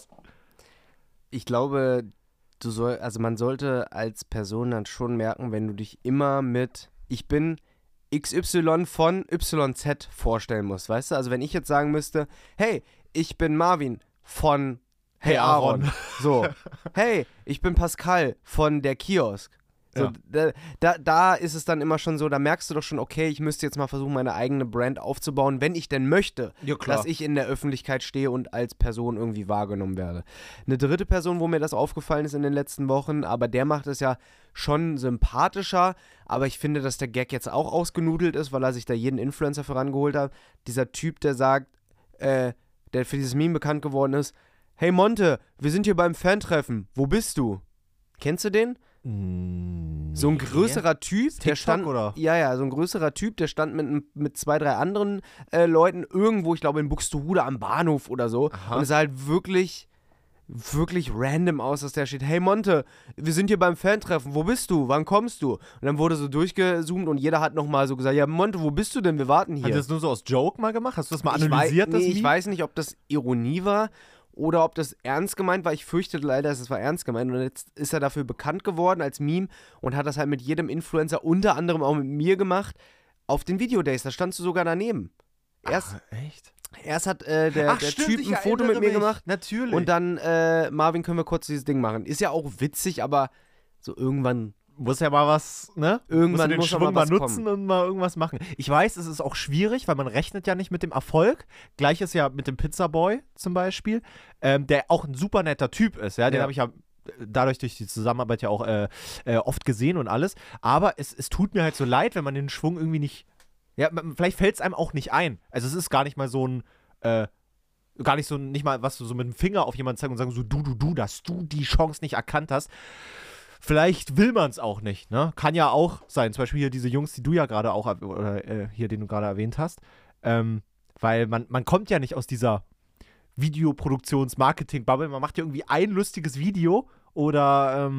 Ich glaube, du soll, also man sollte als Person dann schon merken, wenn du dich immer mit ich bin X Y von Y Z vorstellen musst, weißt du? Also wenn ich jetzt sagen müsste, hey, ich bin Marvin von Hey Hey Aaron. Aaron. So, hey, ich bin Pascal von der Kiosk. So, Ja. da, da, da ist es dann immer schon so, da merkst du doch schon, okay, ich müsste jetzt mal versuchen, meine eigene Brand aufzubauen, wenn ich denn möchte, Ja, klar. dass ich in der Öffentlichkeit stehe und als Person irgendwie wahrgenommen werde. Eine dritte Person, wo mir das aufgefallen ist in den letzten Wochen, aber der macht es ja schon sympathischer, aber ich finde, dass der Gag jetzt auch ausgenudelt ist, weil er sich da jeden Influencer vorangeholt hat. Dieser Typ, der sagt, äh, der für dieses Meme bekannt geworden ist, hey Monte, wir sind hier beim Fantreffen, wo bist du? Kennst du den? So ein größerer Typ, der TikTok, stand, oder? ja, ja, so ein größerer Typ, der stand mit, mit zwei, drei anderen äh, Leuten irgendwo, ich glaube in Buxtehude am Bahnhof oder so. Aha. Und es sah halt wirklich, wirklich random aus, dass der steht, hey Monte, wir sind hier beim Fantreffen, wo bist du, wann kommst du? Und dann wurde so durchgezoomt und jeder hat nochmal so gesagt, ja Monte, wo bist du denn, wir warten hier. Hast du das nur so aus Joke mal gemacht? Hast du das mal Ich analysiert, wei- das nee, ich Meme? weiß nicht, ob das Ironie war oder ob das ernst gemeint war. Ich fürchte leider, dass es war ernst gemeint. Und jetzt ist er dafür bekannt geworden als Meme und hat das halt mit jedem Influencer, unter anderem auch mit mir gemacht, auf den Videodays. Da standst du sogar daneben. Erst, Ach, echt? erst hat äh, der, Ach, der stimmt, Typ ich ein Foto erinnere mit mir mich. gemacht. Natürlich. Und dann, äh, Marvin, können wir kurz dieses Ding machen. Ist ja auch witzig, aber so irgendwann muss ja mal was, ne? Irgendwann musst du den muss Schwung aber mal was nutzen kommen. und mal irgendwas machen. Ich weiß, es ist auch schwierig, weil man rechnet ja nicht mit dem Erfolg. Gleiches ja mit dem Pizzaboy zum Beispiel, ähm, der auch ein super netter Typ ist. Ja, den Ja. habe ich ja dadurch durch die Zusammenarbeit ja auch äh, äh, oft gesehen und alles. Aber es, es tut mir halt so leid, wenn man den Schwung irgendwie nicht. Ja, m- vielleicht fällt es einem auch nicht ein. Also es ist gar nicht mal so ein. Äh, Gar nicht so, nicht mal, was du so mit dem Finger auf jemanden zeigen und sagen, so du, du, du, dass du die Chance nicht erkannt hast. Vielleicht will man es auch nicht, ne? Kann ja auch sein. Zum Beispiel hier diese Jungs, die du ja gerade auch, erw- oder äh, hier, den du gerade erwähnt hast. Ähm, weil man, man kommt ja nicht aus dieser Videoproduktions-Marketing-Bubble. Man macht ja irgendwie ein lustiges Video oder ähm,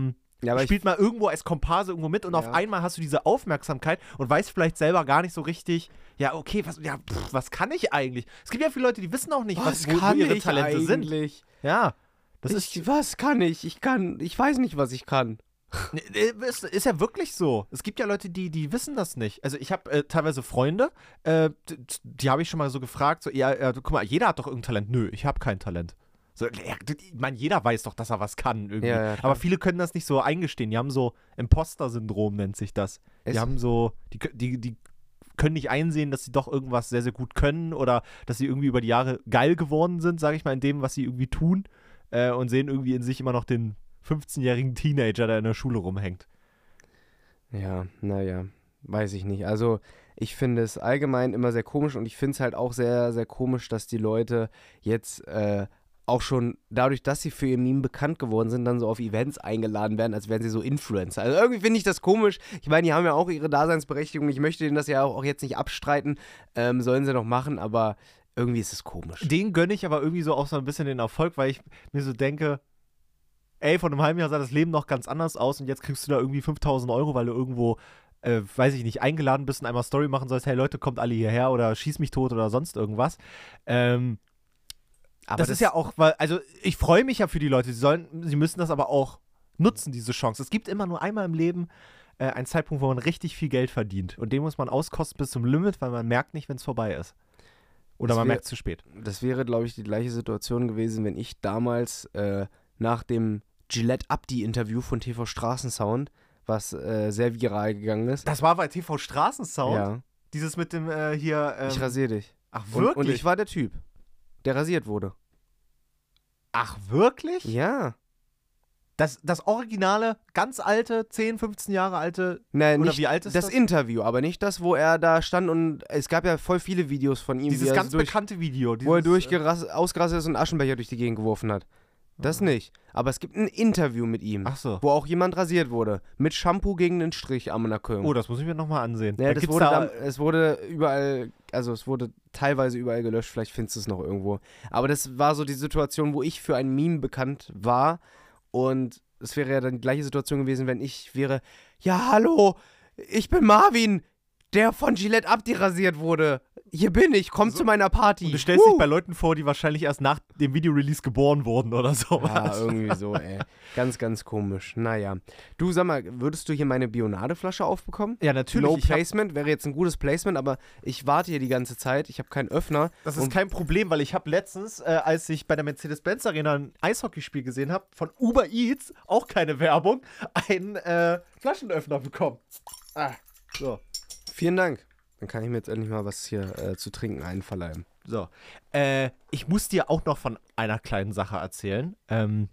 Ja, aber spielt ich, mal irgendwo als Komparse irgendwo mit und Ja. auf einmal hast du diese Aufmerksamkeit und weißt vielleicht selber gar nicht so richtig, ja, okay, was, ja, pff, was kann ich eigentlich? Es gibt ja viele Leute, die wissen auch nicht, was, was wo, wo kann ihre ich Talente sind. eigentlich? Ja, das ich, ist, was kann ich? Ich kann, ich weiß nicht, was ich kann. Nee, Ist, ist ja wirklich so. Es gibt ja Leute, die, die wissen das nicht. Also ich habe äh, teilweise Freunde, äh, die, die habe ich schon mal so gefragt, so, ja, äh, guck mal, jeder hat doch irgendein Talent. Nö, ich habe kein Talent. So, ja, ich meine, jeder weiß doch, dass er was kann irgendwie. Ja, ja, klar. Aber viele können das nicht so eingestehen. Die haben so Imposter-Syndrom, nennt sich das. Es- Die haben so, die, die, die können nicht einsehen, dass sie doch irgendwas sehr, sehr gut können oder dass sie irgendwie über die Jahre geil geworden sind, sage ich mal, in dem, was sie irgendwie tun äh, und sehen irgendwie in sich immer noch den fünfzehnjährigen Teenager, der in der Schule rumhängt. Ja, naja, weiß ich nicht. Also ich finde es allgemein immer sehr komisch und ich finde es halt auch sehr, sehr komisch, dass die Leute jetzt äh, auch schon dadurch, dass sie für ihr Meme bekannt geworden sind, dann so auf Events eingeladen werden, als wären sie so Influencer. Also irgendwie finde ich das komisch. Ich meine, die haben ja auch ihre Daseinsberechtigung. Ich möchte denen das ja auch jetzt nicht abstreiten. Ähm, sollen sie noch machen, aber irgendwie ist es komisch. Den gönne ich aber irgendwie so auch so ein bisschen den Erfolg, weil ich mir so denke, ey, vor einem halben Jahr sah das Leben noch ganz anders aus und jetzt kriegst du da irgendwie fünftausend Euro, weil du irgendwo, äh, weiß ich nicht, eingeladen bist und einmal Story machen sollst, hey Leute, kommt alle hierher oder schieß mich tot oder sonst irgendwas. Ähm, Aber das, ist ja auch, weil, also ich freue mich ja für die Leute, sie sollen, sie müssen das aber auch nutzen, diese Chance. Es gibt immer nur einmal im Leben äh, einen Zeitpunkt, wo man richtig viel Geld verdient und den muss man auskosten bis zum Limit, weil man merkt nicht, wenn es vorbei ist. Oder Das man wär- merkt zu spät. Das wäre, glaube ich, die gleiche Situation gewesen, wenn ich damals äh, nach dem Gillette Abdi-Interview von T V Straßensound, was äh, sehr viral gegangen ist. Das war bei T V Straßensound, Ja, dieses mit dem äh, hier. Ähm, ich rasiere dich. ach, Und, wirklich? und ich war der Typ, der rasiert wurde. ach, wirklich? Ja. Das, das originale, ganz alte, zehn, fünfzehn Jahre alte. Nein, Oder nicht wie alt ist das das? Interview, aber nicht das, wo er da stand und es gab ja voll viele Videos von ihm, Dieses wie er ganz so durch, bekannte Video. Dieses, wo er äh, durchgeras- ausgerastet ist und Aschenbecher durch die Gegend geworfen hat. Das nicht. Aber es gibt ein Interview mit ihm, Ach so. wo auch jemand rasiert wurde. Mit Shampoo gegen den Strich am Nacken. Oh, das muss ich mir nochmal ansehen. Ja, Da das gibt's wurde da, dann, es wurde überall, also es wurde teilweise überall gelöscht, vielleicht findest du es noch irgendwo. Aber das war so die Situation, wo ich für ein Meme bekannt war und es wäre ja dann die gleiche Situation gewesen, wenn ich wäre, ja hallo, ich bin Marvin, der von Gillette Abdi rasiert wurde. Hier bin ich, komm So. zu meiner Party. und du stellst Woo! dich bei Leuten vor, die wahrscheinlich erst nach dem Video-Release geboren wurden oder so. Ja, irgendwie so, ey. Ganz, ganz komisch. Naja. Du, sag mal, würdest du hier meine Bionade-Flasche aufbekommen? Ja, natürlich. No ich hab, Placement, wäre jetzt ein gutes Placement, aber ich warte hier die ganze Zeit. Ich habe keinen Öffner. das ist Und- kein Problem, weil ich habe letztens, äh, als ich bei der Mercedes-Benz-Arena ein Eishockeyspiel gesehen habe, von Uber Eats, auch keine Werbung, einen äh, Flaschenöffner bekommen. Ah, so. Vielen Dank. Dann kann ich mir jetzt endlich mal was hier äh, zu trinken einverleiben. So. Äh, ich muss dir auch noch von einer kleinen Sache erzählen. Ähm,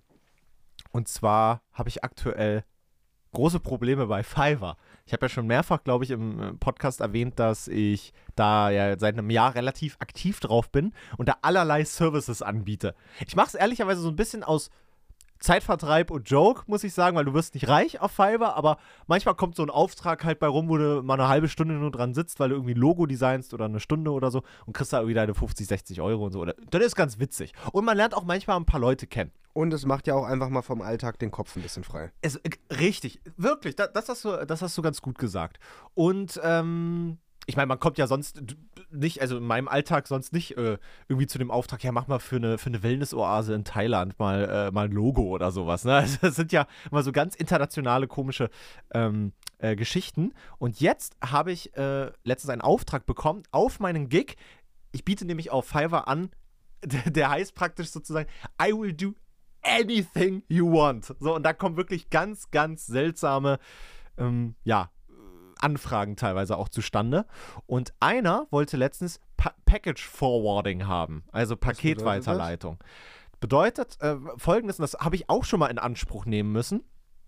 und zwar habe ich aktuell große Probleme bei Fiverr. Ich habe ja schon mehrfach, glaube ich, im äh, Podcast erwähnt, dass ich da ja seit einem Jahr relativ aktiv drauf bin und da allerlei Services anbiete. Ich mache es ehrlicherweise so ein bisschen aus Zeitvertreib und Joke, muss ich sagen, weil du wirst nicht reich auf Fiverr, aber manchmal kommt so ein Auftrag halt bei rum, wo du mal eine halbe Stunde nur dran sitzt, weil du irgendwie ein Logo designst oder eine Stunde oder so und kriegst da irgendwie deine fünfzig, sechzig Euro und so. Das ist ganz witzig. Und man lernt auch manchmal ein paar Leute kennen. Und es macht ja auch einfach mal vom Alltag den Kopf ein bisschen frei. Es, äh, richtig, wirklich, das, das, hast du, das hast du ganz gut gesagt. Und ähm, ich meine, man kommt ja sonst nicht, also in meinem Alltag sonst nicht äh, irgendwie zu dem Auftrag, ja, mach mal für eine, für eine Wellness-Oase in Thailand mal, äh, mal ein Logo oder sowas. Ne? Also das sind ja immer so ganz internationale, komische ähm, äh, Geschichten. Und jetzt habe ich äh, letztens einen Auftrag bekommen auf meinen Gig. Ich biete nämlich auf Fiverr an, der, der heißt praktisch sozusagen, I will do anything you want. So, und da kommen wirklich ganz, ganz seltsame, ähm, ja, Anfragen teilweise auch zustande. Und einer wollte letztens pa Package Forwarding haben, also Paketweiterleitung. Bedeutet, äh, folgendes, und das habe ich auch schon mal in Anspruch nehmen müssen.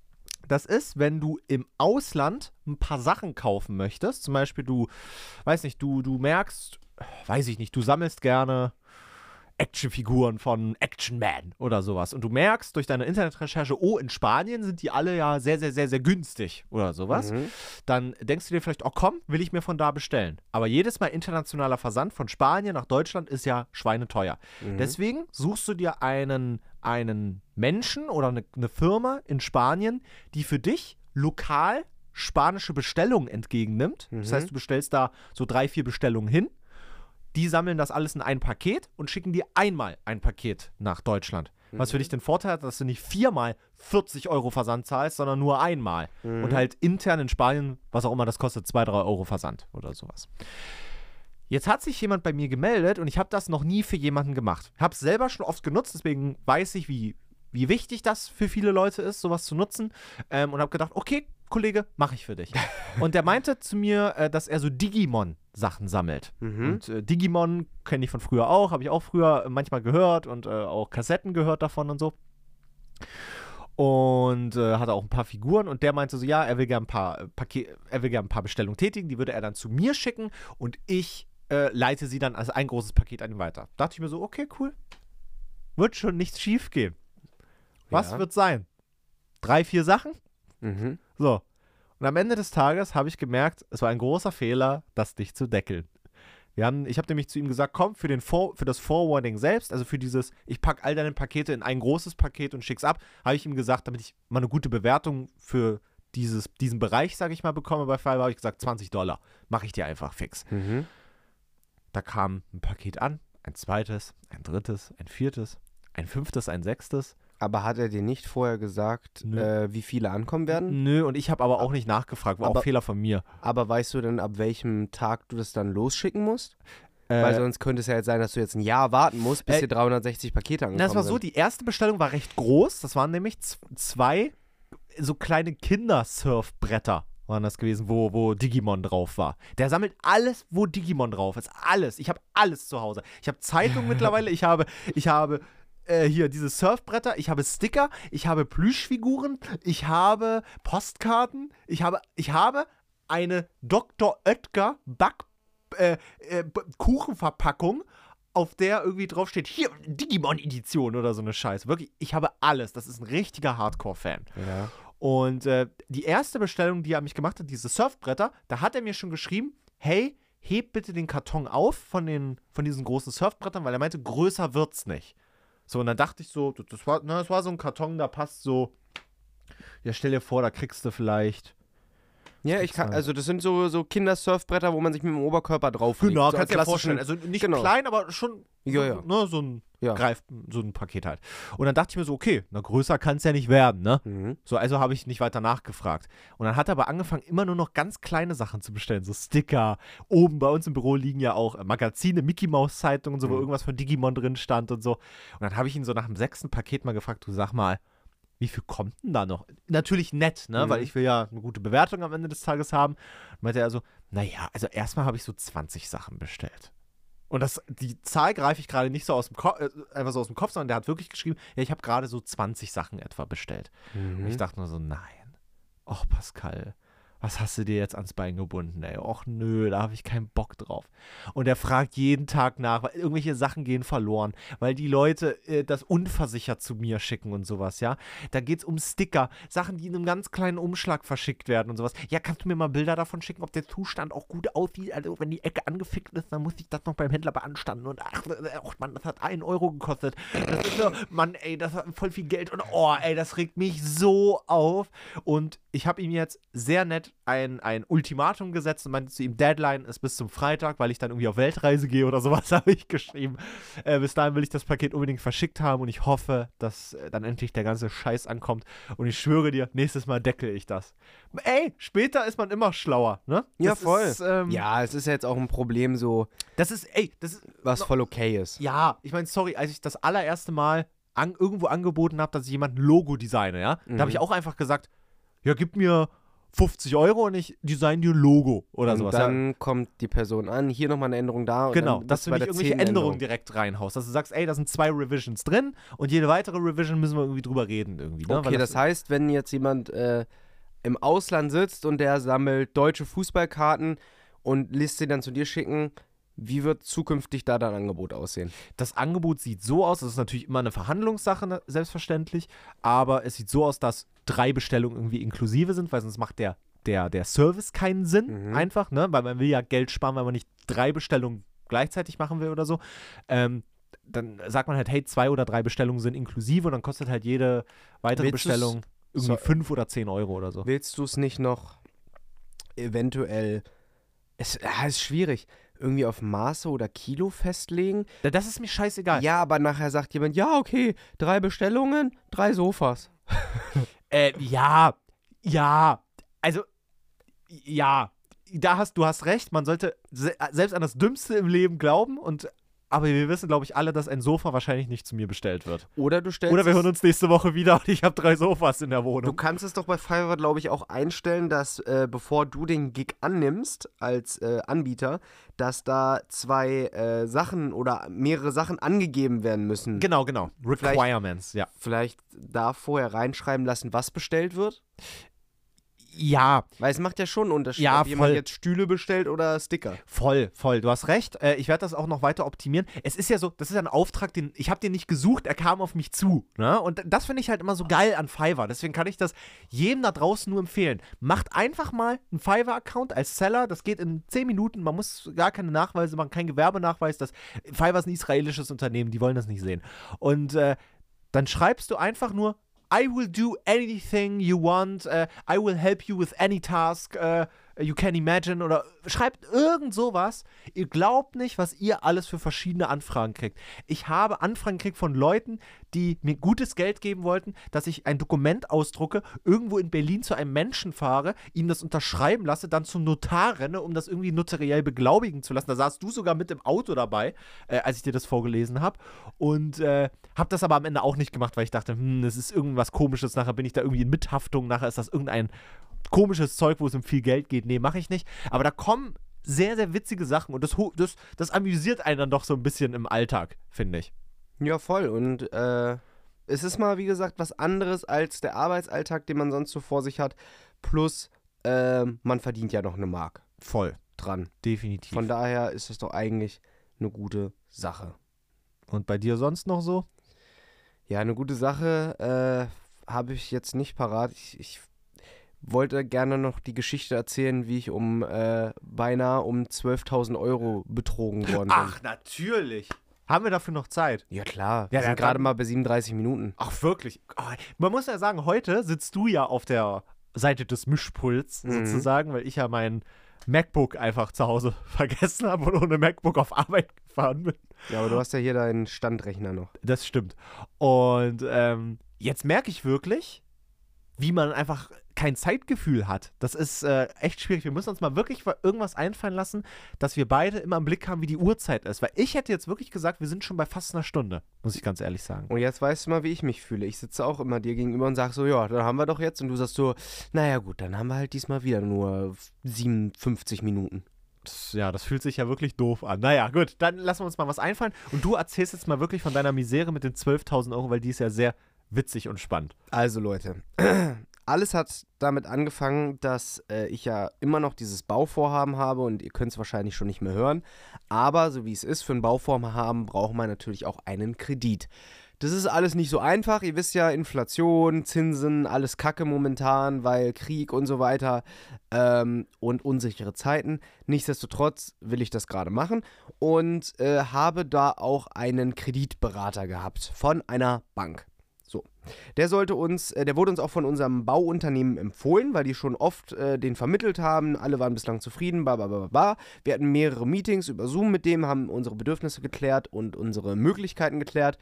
Das ist, wenn du im Ausland ein paar Sachen kaufen möchtest, zum Beispiel du, weiß nicht, du, du merkst, weiß ich nicht, du sammelst gerne Actionfiguren von Action Man oder sowas. Und du merkst durch deine Internetrecherche, oh, in Spanien sind die alle ja sehr, sehr, sehr, sehr günstig oder sowas. Mhm. Dann denkst du dir vielleicht, oh komm, will ich mir von da bestellen. Aber jedes Mal internationaler Versand von Spanien nach Deutschland ist ja schweineteuer. Mhm. Deswegen suchst du dir einen einen Menschen oder eine, eine Firma in Spanien, die für dich lokal spanische Bestellungen entgegennimmt. Mhm. Das heißt, du bestellst da so drei, vier Bestellungen hin. Die sammeln das alles in ein Paket und schicken dir einmal ein Paket nach Deutschland. Mhm. Was für dich den Vorteil hat, dass du nicht viermal vierzig Euro Versand zahlst, sondern nur einmal. Mhm. Und halt intern in Spanien, was auch immer das kostet, zwei, drei Euro Versand oder sowas. Jetzt hat sich jemand bei mir gemeldet und ich habe das noch nie für jemanden gemacht. Ich habe es selber schon oft genutzt, deswegen weiß ich, wie, wie wichtig das für viele Leute ist, sowas zu nutzen. Ähm, und habe gedacht, okay, Kollege, mache ich für dich. Und der meinte zu mir, äh, dass er so Digimon-Sachen sammelt. Mhm. Und äh, Digimon kenne ich von früher auch, habe ich auch früher manchmal gehört und äh, auch Kassetten gehört davon und so. Und äh, hatte auch ein paar Figuren und der meinte so, ja, er will gerne ein paar Paket, er will gerne ein paar Bestellungen tätigen, die würde er dann zu mir schicken und ich äh, leite sie dann als ein großes Paket an ihn weiter. Da dachte ich mir so, okay, cool. Wird schon nichts schief gehen. Was Ja. wird sein? Drei, vier Sachen? Mhm. So. Und am Ende des Tages habe ich gemerkt, es war ein großer Fehler, das nicht zu deckeln. Wir haben, ich habe nämlich zu ihm gesagt, komm, für, den For- für das Forwarding selbst, also für dieses, ich packe all deine Pakete in ein großes Paket und schick's ab, habe ich ihm gesagt, damit ich mal eine gute Bewertung für dieses, diesen Bereich, sage ich mal, bekomme bei Fiverr, habe ich gesagt, zwanzig Dollar. Mache ich dir einfach fix. Mhm. Da kam ein Paket an, ein zweites, ein drittes, ein viertes, ein fünftes, ein sechstes. Aber hat er dir nicht vorher gesagt, Nö. äh, wie viele ankommen werden? Nö, und ich habe aber auch nicht nachgefragt, war Aber- auch Fehler von mir. Aber weißt du denn, ab welchem Tag du das dann losschicken musst? Äh, Weil sonst könnte es ja jetzt sein, dass du jetzt ein Jahr warten musst, bis Äh, dir dreihundertsechzig Pakete angekommen Na, es war so, sind. die erste Bestellung war recht groß. Das waren nämlich z- zwei so kleine Kindersurfbretter waren das gewesen, wo, wo Digimon drauf war. Der sammelt alles, wo Digimon drauf ist. Alles. Ich habe alles zu Hause. Ich habe Zeitungen mittlerweile. Ich habe, ich habe äh, hier diese Surfbretter. Ich habe Sticker. Ich habe Plüschfiguren. Ich habe Postkarten. Ich habe, ich habe eine Doktor Oetker Back äh, äh, B- Kuchenverpackung, auf der irgendwie draufsteht, hier, Digimon-Edition oder so eine Scheiße. Wirklich, ich habe alles. Das ist ein richtiger Hardcore-Fan. Ja. Und äh, die erste Bestellung, die er mich gemacht hat, diese Surfbretter, da hat er mir schon geschrieben, hey, heb bitte den Karton auf von, den, von diesen großen Surfbrettern, weil er meinte, größer wird's nicht. So, und dann dachte ich so, das, das, war, na, das war so ein Karton, da passt so, ja, stell dir vor, da kriegst du vielleicht Ja, ich kann, also das sind so, so Kindersurfbretter, wo man sich mit dem Oberkörper drauf Genau, so kannst du dir klassischen- vorstellen. Also nicht genau. klein, aber schon Ja, ja. Ne, so ein Ja. Greif, so ein Paket halt. Und dann dachte ich mir so, okay, na größer kann es ja nicht werden, ne? Mhm. So, also habe ich nicht weiter nachgefragt. Und dann hat er aber angefangen, immer nur noch ganz kleine Sachen zu bestellen. So Sticker. Oben bei uns im Büro liegen ja auch äh, Magazine, Mickey Mouse Zeitungen, so, wo Mhm. irgendwas von Digimon drin stand und so. Und dann habe ich ihn so nach dem sechsten Paket mal gefragt, du sag mal, wie viel kommt denn da noch? Natürlich nett, ne? Mhm. Weil ich will ja eine gute Bewertung am Ende des Tages haben. Und meinte er so, naja, also erstmal habe ich so zwanzig Sachen bestellt. Und das, die Zahl greife ich gerade nicht so aus dem Kopf, äh, einfach so aus dem Kopf, sondern der hat wirklich geschrieben, ja, ich habe gerade so zwanzig Sachen etwa bestellt. Mhm. Und ich dachte nur so, nein. Och, Pascal, was hast du dir jetzt ans Bein gebunden, ey? Och, nö, da habe ich keinen Bock drauf. Und er fragt jeden Tag nach, weil irgendwelche Sachen gehen verloren, weil die Leute äh, das unversichert zu mir schicken und sowas, ja. Da geht es um Sticker, Sachen, die in einem ganz kleinen Umschlag verschickt werden und sowas. Ja, kannst du mir mal Bilder davon schicken, ob der Zustand auch gut aussieht? Also, wenn die Ecke angefickt ist, dann muss ich das noch beim Händler beanstanden. Und ach, ach Mann, das hat einen Euro gekostet. Das ist so, Mann, ey, das hat voll viel Geld. Und oh, ey, das regt mich so auf. Und ich habe ihm jetzt sehr nett ein, ein Ultimatum gesetzt und meinte zu ihm, Deadline ist bis zum Freitag, weil ich dann irgendwie auf Weltreise gehe oder sowas, habe ich geschrieben. Äh, bis dahin will ich das Paket unbedingt verschickt haben und ich hoffe, dass äh, dann endlich der ganze Scheiß ankommt. Und ich schwöre dir, nächstes Mal deckel ich das. Ey, später ist man immer schlauer, ne? Ja, Das voll. Ist, ähm, Ja, es ist ja jetzt auch ein Problem, so, Das ist, ey, das ist, was voll okay ist. ja, ich meine, sorry, als ich das allererste Mal an, irgendwo angeboten habe, dass ich jemand ein Logo designe, ja, Mhm. da habe ich auch einfach gesagt, ja, gib mir fünfzig Euro und ich design dir ein Logo oder und sowas. dann ja. kommt die Person an, hier nochmal eine Änderung da. Und Genau, dann dass bist du bei nicht der irgendwelche zehnten Änderungen Änderung. direkt reinhaust. Dass du sagst, ey, da sind zwei Revisions drin und jede weitere Revision müssen wir irgendwie drüber reden irgendwie. Ne? Okay, Weil das heißt, wenn jetzt jemand äh, im Ausland sitzt und der sammelt deutsche Fußballkarten und lässt sie dann zu dir schicken, wie wird zukünftig da dein Angebot aussehen? Das Angebot sieht so aus, das ist natürlich immer eine Verhandlungssache, ne, selbstverständlich, aber es sieht so aus, dass drei Bestellungen irgendwie inklusive sind, weil sonst macht der, der, der Service keinen Sinn, Mhm. einfach, ne, weil man will ja Geld sparen, weil man nicht drei Bestellungen gleichzeitig machen will oder so. Ähm, dann sagt man halt, hey, zwei oder drei Bestellungen sind inklusive und dann kostet halt jede weitere Willst du's- Bestellung irgendwie so- fünf oder zehn Euro oder so. Willst du es nicht noch eventuell, es ja, ist schwierig, irgendwie auf Maße oder Kilo festlegen? Da- Das ist mir scheißegal. Ja, aber nachher sagt jemand, ja, okay, drei Bestellungen, drei Sofas. Äh, ja, ja, also, ja, da hast du hast recht, man sollte se selbst an das Dümmste im Leben glauben und aber wir wissen, glaube ich, alle, dass ein Sofa wahrscheinlich nicht zu mir bestellt wird. Oder du stellst Oder wir es- hören uns nächste Woche wieder und ich habe drei Sofas in der Du Wohnung. kannst es doch bei Fiverr, glaube ich, auch einstellen, dass äh, bevor du den Gig annimmst als äh, Anbieter, dass da zwei äh, Sachen oder mehrere Sachen angegeben werden müssen. Genau, genau. Requirements, ja. Vielleicht da vorher reinschreiben lassen, was bestellt wird. Ja, Weil es macht ja schon einen Unterschied, Ja, ob jemand voll. jetzt Stühle bestellt oder Sticker. voll, voll. Du hast recht. Äh, ich werde das auch noch weiter optimieren. Es ist ja so, das ist ein Auftrag, den ich habe den nicht gesucht, er kam auf mich zu. Ne? Und das finde ich halt immer so geil an Fiverr. Deswegen kann ich das jedem da draußen nur empfehlen. Macht einfach mal einen Fiverr-Account als Seller. Das geht in zehn Minuten. Man muss gar keine Nachweise machen, kein Gewerbenachweis. Das, Fiverr ist ein israelisches Unternehmen, die wollen das nicht sehen. Und äh, dann schreibst du einfach nur I will do anything you want, uh, I will help you with any task uh, you can imagine oder schreibt irgend sowas. Ihr glaubt nicht, was ihr alles für verschiedene Anfragen kriegt. Ich habe Anfragen gekriegt von Leuten, die mir gutes Geld geben wollten, dass ich ein Dokument ausdrucke, irgendwo in Berlin zu einem Menschen fahre, ihm das unterschreiben lasse, dann zum Notar renne, um das irgendwie notariell beglaubigen zu lassen. Da saßt du sogar mit im Auto dabei, äh, als ich dir das vorgelesen habe. Und äh, habe das aber am Ende auch nicht gemacht, weil ich dachte, hm, das ist irgendwas Komisches, nachher bin ich da irgendwie in Mithaftung, nachher ist das irgendein komisches Zeug, wo es um viel Geld geht. Nee, mache ich nicht. Aber da kommen sehr, sehr witzige Sachen und das, ho- das, das amüsiert einen dann doch so ein bisschen im Alltag, finde ich. Ja, voll. Und äh, es ist mal, wie gesagt, was anderes als der Arbeitsalltag, den man sonst so vor sich hat. Plus, äh, man verdient ja noch eine Mark Voll, dran. definitiv. Von daher ist es doch eigentlich eine gute Sache. Und bei dir sonst noch so? Ja, eine gute Sache äh, habe ich jetzt nicht parat. Ich, ich wollte gerne noch die Geschichte erzählen, wie ich um äh, beinahe um zwölftausend Euro betrogen worden bin. Ach, natürlich. Haben wir dafür noch Zeit? Ja, klar. Ja, Wir ja, sind gerade dann- mal bei siebenunddreißig Minuten. Ach, wirklich? Oh, man muss ja sagen, heute sitzt du ja auf der Seite des Mischpuls Mhm. sozusagen, weil ich ja mein MacBook einfach zu Hause vergessen habe und ohne MacBook auf Arbeit gefahren bin. Ja, aber du hast ja hier deinen Standrechner noch. Das stimmt. Und ähm, jetzt merke ich wirklich, wie man einfach kein Zeitgefühl hat. Das ist äh, echt schwierig. Wir müssen uns mal wirklich wa- irgendwas einfallen lassen, dass wir beide immer im Blick haben, wie die Uhrzeit ist. Weil ich hätte jetzt wirklich gesagt, wir sind schon bei fast einer Stunde, muss ich ganz ehrlich sagen. Und jetzt weißt du mal, wie ich mich fühle. Ich sitze auch immer dir gegenüber und sage so, ja, dann haben wir doch jetzt. Und du sagst so, naja gut, dann haben wir halt diesmal wieder nur siebenundfünfzig Minuten. Das, ja, das fühlt sich ja wirklich doof an. Naja, gut, dann lassen wir uns mal was einfallen. Und du erzählst jetzt mal wirklich von deiner Misere mit den zwölftausend Euro, weil die ist ja sehr witzig und spannend. Also Leute, alles hat damit angefangen, dass äh, ich ja immer noch dieses Bauvorhaben habe und ihr könnt es wahrscheinlich schon nicht mehr hören. Aber so wie es ist, für ein Bauvorhaben braucht man natürlich auch einen Kredit. Das ist alles nicht so einfach. Ihr wisst ja, Inflation, Zinsen, alles Kacke momentan, weil Krieg und so weiter ähm, und unsichere Zeiten. Nichtsdestotrotz will ich das gerade machen und äh, habe da auch einen Kreditberater gehabt von einer Bank. So, der sollte uns, äh, der wurde uns auch von unserem Bauunternehmen empfohlen, weil die schon oft äh, den vermittelt haben. Alle waren bislang zufrieden, ba, ba, ba, ba, ba. Wir hatten mehrere Meetings über Zoom mit dem, haben unsere Bedürfnisse geklärt und unsere Möglichkeiten geklärt.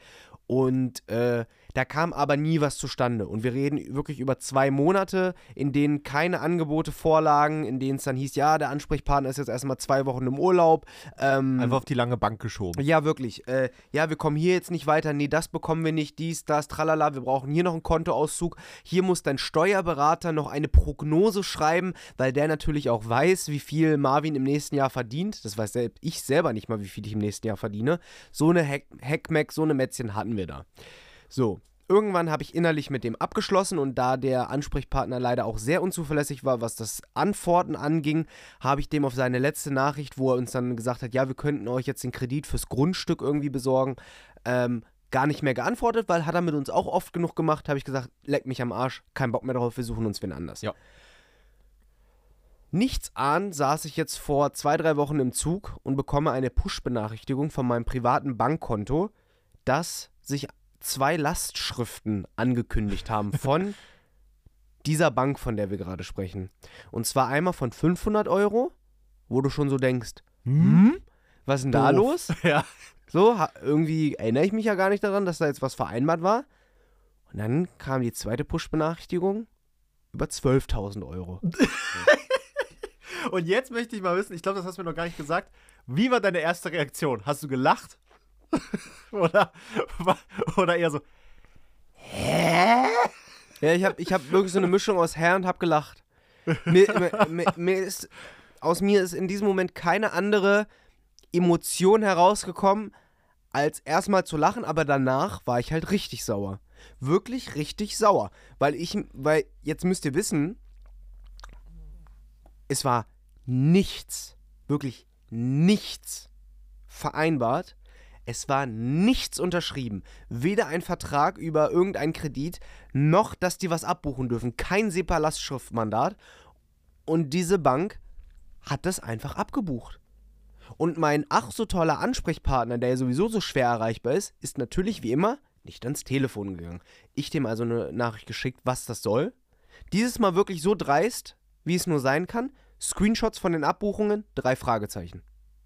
Und äh, da kam aber nie was zustande. Und wir reden wirklich über zwei Monate, in denen keine Angebote vorlagen, in denen es dann hieß, ja, der Ansprechpartner ist jetzt erstmal zwei Wochen im Urlaub. Ähm, Einfach auf die lange Bank geschoben. ja, wirklich. Äh, ja, wir kommen hier jetzt nicht weiter. Nee, das bekommen wir nicht. Dies, das, tralala. Wir brauchen hier noch einen Kontoauszug. Hier muss dein Steuerberater noch eine Prognose schreiben, weil der natürlich auch weiß, wie viel Marvin im nächsten Jahr verdient. Das weiß selbst ich selber nicht mal, wie viel ich im nächsten Jahr verdiene. So eine Hack Hackmack, so eine Mätzchen hatten wir da. So. Irgendwann habe ich innerlich mit dem abgeschlossen und da der Ansprechpartner leider auch sehr unzuverlässig war, was das Antworten anging, habe ich dem auf seine letzte Nachricht, wo er uns dann gesagt hat, ja, wir könnten euch jetzt den Kredit fürs Grundstück irgendwie besorgen, ähm, gar nicht mehr geantwortet, weil hat er mit uns auch oft genug gemacht, habe ich gesagt, leck mich am Arsch, kein Bock mehr drauf, wir suchen uns wen anders. Ja. Nichts ahnt saß ich jetzt vor zwei, drei Wochen im Zug und bekomme eine Push-Benachrichtigung von meinem privaten Bankkonto, dass sich zwei Lastschriften angekündigt haben von dieser Bank, von der wir gerade sprechen. Und zwar einmal von fünfhundert Euro, wo du schon so denkst, hm, was ist denn da Doof. los? Ja. So, ha- irgendwie erinnere ich mich ja gar nicht daran, dass da jetzt was vereinbart war. Und dann kam die zweite Push-Benachrichtigung über zwölftausend Euro. Und jetzt möchte ich mal wissen, ich glaube, das hast du mir noch gar nicht gesagt. Wie war deine erste Reaktion? Hast du gelacht? oder, oder eher so, hä? Ja, ich habe ich hab wirklich so eine Mischung aus Herr und hab gelacht. Mir, mir, mir, mir ist, aus mir ist in diesem Moment keine andere Emotion herausgekommen, als erstmal zu lachen, aber danach war ich halt richtig sauer. Wirklich richtig sauer. Weil ich, weil, jetzt müsst ihr wissen, es war nichts, wirklich nichts vereinbart. Es war nichts unterschrieben. Weder ein Vertrag über irgendeinen Kredit, noch, dass die was abbuchen dürfen. Kein SEPA-Lastschriftmandat. Und diese Bank hat das einfach abgebucht. Und mein ach so toller Ansprechpartner, der ja sowieso so schwer erreichbar ist, ist natürlich wie immer nicht ans Telefon gegangen. Ich dem also eine Nachricht geschickt, was das soll. Dieses Mal wirklich so dreist, wie es nur sein kann. Screenshots von den Abbuchungen, drei Fragezeichen.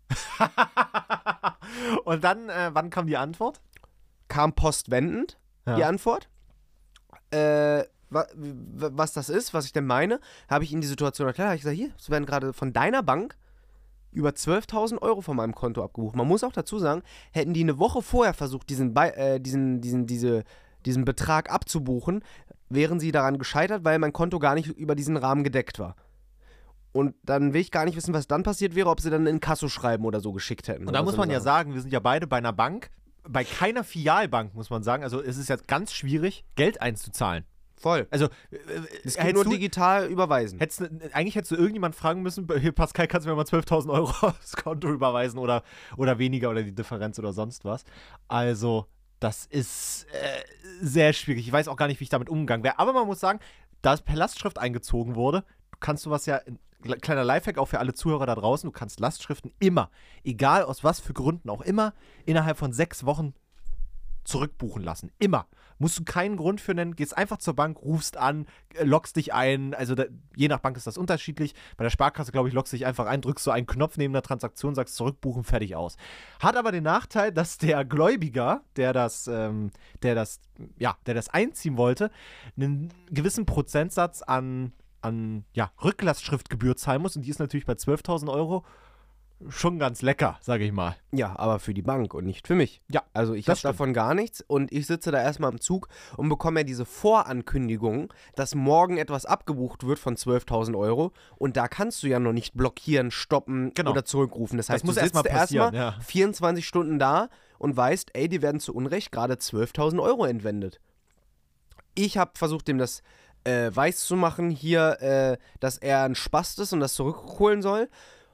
Und dann, äh, wann kam die Antwort? Kam postwendend Ja. die Antwort. Äh, wa, w- was das ist, was ich denn meine, habe ich in die Situation erklärt. Habe ich gesagt, hier, es werden gerade von deiner Bank über zwölftausend Euro von meinem Konto abgebucht. Man muss auch dazu sagen, hätten die eine Woche vorher versucht, diesen, Be äh, diesen, diesen, diese, diesen Betrag abzubuchen, wären sie daran gescheitert, weil mein Konto gar nicht über diesen Rahmen gedeckt war. Und dann will ich gar nicht wissen, was dann passiert wäre, ob sie dann ein Inkasso-Schreiben oder so geschickt hätten. Und da oder muss so man eine ja Sache. sagen, wir sind ja beide bei einer Bank, bei keiner Filialbank, muss man sagen. Also es ist jetzt ganz schwierig, Geld einzuzahlen. Voll. Also, äh, Es hättest geht nur du, digital überweisen. hättest, du- eigentlich hättest du irgendjemand fragen müssen, hier Pascal, kannst du mir mal zwölftausend Euro aufs Konto überweisen oder, oder weniger oder die Differenz oder sonst was. Also, das ist äh, sehr schwierig. Ich weiß auch gar nicht, wie ich damit umgegangen wäre. Aber man muss sagen, da es per Lastschrift eingezogen wurde, kannst du was ja, in, kleiner Lifehack auch für alle Zuhörer da draußen, du kannst Lastschriften immer, egal aus was für Gründen auch immer, innerhalb von sechs Wochen zurückbuchen lassen. Immer. Musst du keinen Grund für nennen, gehst einfach zur Bank, rufst an, äh, loggst dich ein. Also da, je nach Bank ist das unterschiedlich. Bei der Sparkasse, glaube ich, loggst dich einfach ein, drückst so einen Knopf neben der Transaktion, sagst zurückbuchen, fertig aus. Hat aber den Nachteil, dass der Gläubiger, der das, ähm, der das, ja, der das einziehen wollte, einen gewissen Prozentsatz an, an ja, Rücklastschriftgebühr zahlen muss. Und die ist natürlich bei zwölftausend Euro schon ganz lecker, sage ich mal. Ja, aber für die Bank und nicht für mich. Ja, Also ich das habe stimmt. davon gar nichts und ich sitze da erstmal im Zug und bekomme ja diese Vorankündigung, dass morgen etwas abgebucht wird von zwölftausend Euro und da kannst du ja noch nicht blockieren, stoppen Genau. oder zurückrufen. Das Das heißt, muss du erst sitzt mal passieren, erstmal ja. vierundzwanzig Stunden da und weißt, ey, die werden zu Unrecht gerade zwölftausend Euro entwendet. Ich habe versucht, dem das äh, weiß zu machen, hier, äh, dass er ein Spast ist und das zurückholen soll.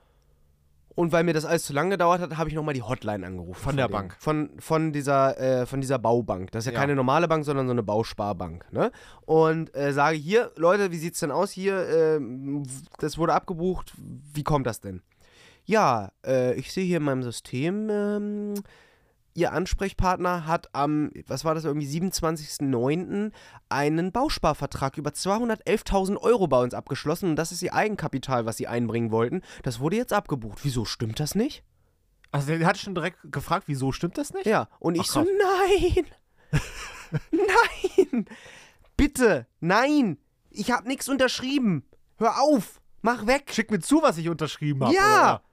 Und weil mir das alles zu lange gedauert hat, habe ich nochmal die Hotline angerufen. Von der denen. Bank. Von, von, dieser, äh, von dieser Baubank. Das ist ja, Ja. keine normale Bank, sondern so eine Bausparbank. Ne? Und äh, sage hier, Leute, wie sieht's denn aus hier? Ähm, das wurde abgebucht. Wie kommt das denn? Ja, äh, ich sehe hier in meinem System, ähm, Ihr Ansprechpartner hat am, was war das, irgendwie siebenundzwanzigsten neunten einen Bausparvertrag über zweihundertelftausend Euro bei uns abgeschlossen und das ist Ihr Eigenkapital, was Sie einbringen wollten. Das wurde jetzt abgebucht. Wieso stimmt das nicht? Also der hat schon direkt gefragt, wieso stimmt das nicht? Ja, und ich Ach, so, krass. nein, nein, bitte, nein, ich habe nichts unterschrieben. Hör auf, mach weg. Schick mir zu, was ich unterschrieben habe. Ja.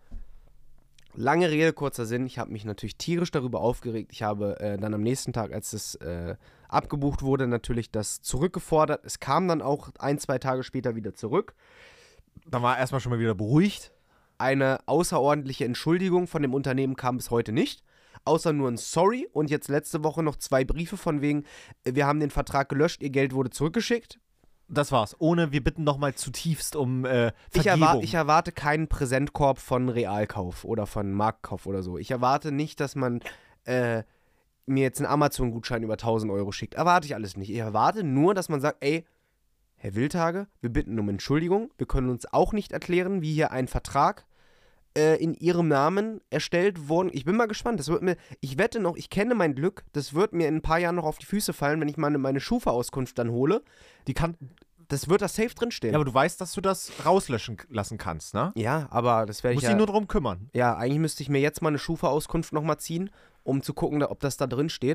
Lange Rede, kurzer Sinn. Ich habe mich natürlich tierisch darüber aufgeregt. Ich habe äh, dann am nächsten Tag, als es äh, abgebucht wurde, natürlich das zurückgefordert. Es kam dann auch ein, zwei Tage später wieder zurück. Dann war er erstmal schon mal wieder beruhigt. Eine außerordentliche Entschuldigung von dem Unternehmen kam bis heute nicht. Außer nur ein Sorry und jetzt letzte Woche noch zwei Briefe von wegen, äh, wir haben den Vertrag gelöscht, ihr Geld wurde zurückgeschickt. Das war's. Ohne, wir bitten nochmal zutiefst um äh, Ich, Vergebung. erwar ich erwarte keinen Präsentkorb von Realkauf oder von Marktkauf oder so. Ich erwarte nicht, dass man äh, mir jetzt einen Amazon-Gutschein über tausend Euro schickt. Erwarte ich alles nicht. Ich erwarte nur, dass man sagt, ey, Herr Wildhage, wir bitten um Entschuldigung. Wir können uns auch nicht erklären, wie hier ein Vertrag äh, in Ihrem Namen erstellt worden. Ich bin mal gespannt. Das wird mir, ich wette noch, ich kenne mein Glück. Das wird mir in ein paar Jahren noch auf die Füße fallen, wenn ich meine, meine Schufa-Auskunft dann hole. Die kann. Das wird da safe drinstehen. Ja, aber du weißt, dass du das rauslöschen lassen kannst, ne? Ja, aber das werde ich Muss ja... dich nur drum kümmern. Ja, eigentlich müsste ich mir jetzt mal eine Schufa-Auskunft nochmal ziehen, um zu gucken, ob das da drin steht.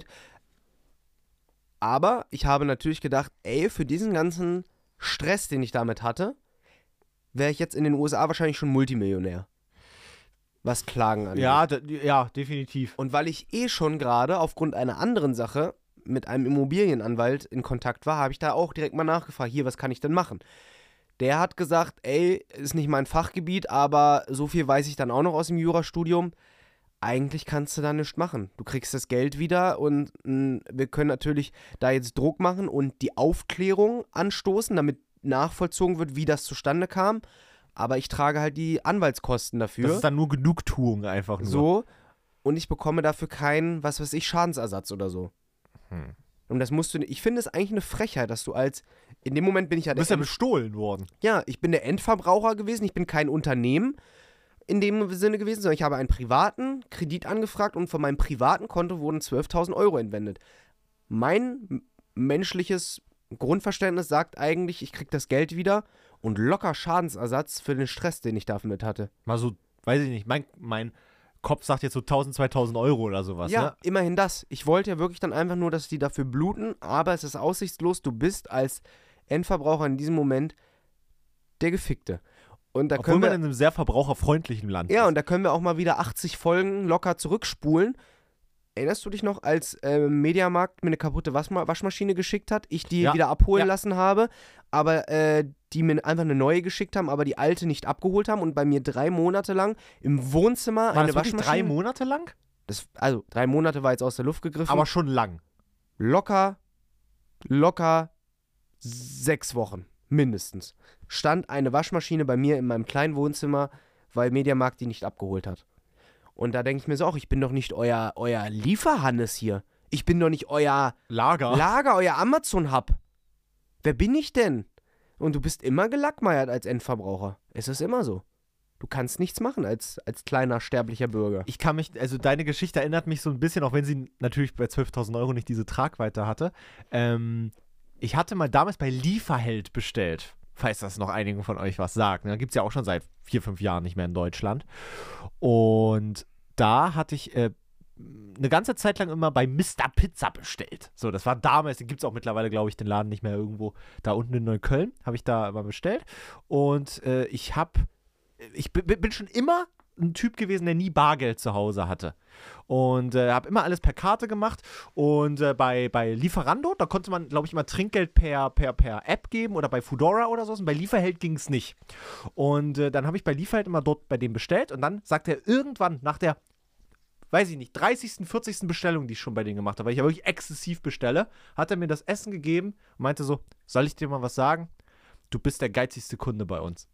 Aber ich habe natürlich gedacht, ey, für diesen ganzen Stress, den ich damit hatte, wäre ich jetzt in den U S A wahrscheinlich schon Multimillionär. Was Klagen angeht. Ja, d- ja, definitiv. Und weil ich eh schon gerade aufgrund einer anderen Sache mit einem Immobilienanwalt in Kontakt war, habe ich da auch direkt mal nachgefragt, hier, was kann ich denn machen? Der hat gesagt, ey, ist nicht mein Fachgebiet, aber so viel weiß ich dann auch noch aus dem Jurastudium. Eigentlich kannst du da nichts machen. Du kriegst das Geld wieder und mh, wir können natürlich da jetzt Druck machen und die Aufklärung anstoßen, damit nachvollzogen wird, wie das zustande kam. Aber ich trage halt die Anwaltskosten dafür. Das ist dann nur Genugtuung einfach nur. So. Und ich bekomme dafür keinen, was weiß ich, Schadensersatz oder so. Hm. Und das musst du, ich finde es eigentlich eine Frechheit, dass du als, in dem Moment bin ich ja Du bist ja bestohlen worden. Ja, ich bin der Endverbraucher gewesen, ich bin kein Unternehmen in dem Sinne gewesen, sondern ich habe einen privaten Kredit angefragt und von meinem privaten Konto wurden zwölftausend Euro entwendet. Mein m- menschliches Grundverständnis sagt eigentlich, ich krieg das Geld wieder und locker Schadensersatz für den Stress, den ich damit hatte. Mal so, weiß ich nicht, mein, mein Kopf sagt jetzt so tausend, zweitausend Euro oder sowas, Ja, ne? immerhin das. Ich wollte ja wirklich dann einfach nur, dass die dafür bluten, aber es ist aussichtslos. Du bist als Endverbraucher in diesem Moment der Gefickte. Und da Obwohl können man wir, in einem sehr verbraucherfreundlichen Land ja, ist. und da können wir auch mal wieder achtzig Folgen locker zurückspulen. Erinnerst du dich noch, als äh, Mediamarkt mir eine kaputte Waschma- Waschmaschine geschickt hat, ich die Ja, wieder abholen ja. lassen habe, aber äh, die mir einfach eine neue geschickt haben, aber die alte nicht abgeholt haben und bei mir drei Monate lang im Wohnzimmer War eine das wirklich Waschmaschine... drei Monate lang? Das, also, drei Monate war jetzt aus der Luft gegriffen. Aber schon lang. locker, locker sechs Wochen, mindestens, stand eine Waschmaschine bei mir in meinem kleinen Wohnzimmer, weil Mediamarkt die nicht abgeholt hat. Und da denke ich mir so auch, ich bin doch nicht euer, euer Lieferhannes hier. Ich bin doch nicht euer Lager. Lager, euer Amazon-Hub. Wer bin ich denn? Und du bist immer gelackmeiert als Endverbraucher. Es ist immer so. Du kannst nichts machen als, als kleiner sterblicher Bürger. Ich kann mich, also deine Geschichte erinnert mich so ein bisschen, auch wenn sie natürlich bei zwölftausend Euro nicht diese Tragweite hatte. Ähm, ich hatte mal damals bei Lieferheld bestellt, falls das noch einigen von euch was sagt. Ne? Gibt es ja auch schon seit vier, fünf Jahren nicht mehr in Deutschland. Und da hatte ich äh, eine ganze Zeit lang immer bei Mister Pizza bestellt. So, das war damals, den gibt es auch mittlerweile, glaube ich, den Laden nicht mehr irgendwo da unten in Neukölln. Habe ich da immer bestellt. Und äh, ich habe Ich b- bin schon immer ein Typ gewesen, der nie Bargeld zu Hause hatte. Und äh, habe immer alles per Karte gemacht. Und äh, bei, bei Lieferando, da konnte man, glaube ich, immer Trinkgeld per, per, per App geben oder bei Foodora oder so. Und bei Lieferheld ging es nicht. Und äh, dann habe ich bei Lieferheld immer dort bei dem bestellt. Und dann sagt er irgendwann nach der, weiß ich nicht, dreißigsten, vierzigsten Bestellung, die ich schon bei denen gemacht habe, weil ich ja wirklich exzessiv bestelle, hat er mir das Essen gegeben und meinte so, soll ich dir mal was sagen? Du bist der geizigste Kunde bei uns.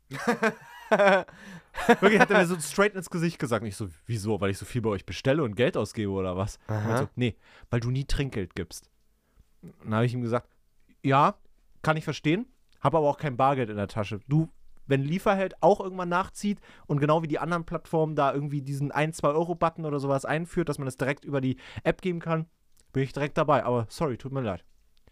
Wirklich hat er mir so straight ins Gesicht gesagt. Und ich so, wieso? Weil ich so viel bei euch bestelle und Geld ausgebe oder was? Und er so, nee, weil du nie Trinkgeld gibst. Und dann habe ich ihm gesagt, ja, kann ich verstehen, habe aber auch kein Bargeld in der Tasche. Du, wenn Lieferheld auch irgendwann nachzieht und genau wie die anderen Plattformen da irgendwie diesen ein, zwei Euro Button oder sowas einführt, dass man es direkt über die App geben kann, bin ich direkt dabei. Aber sorry, tut mir leid.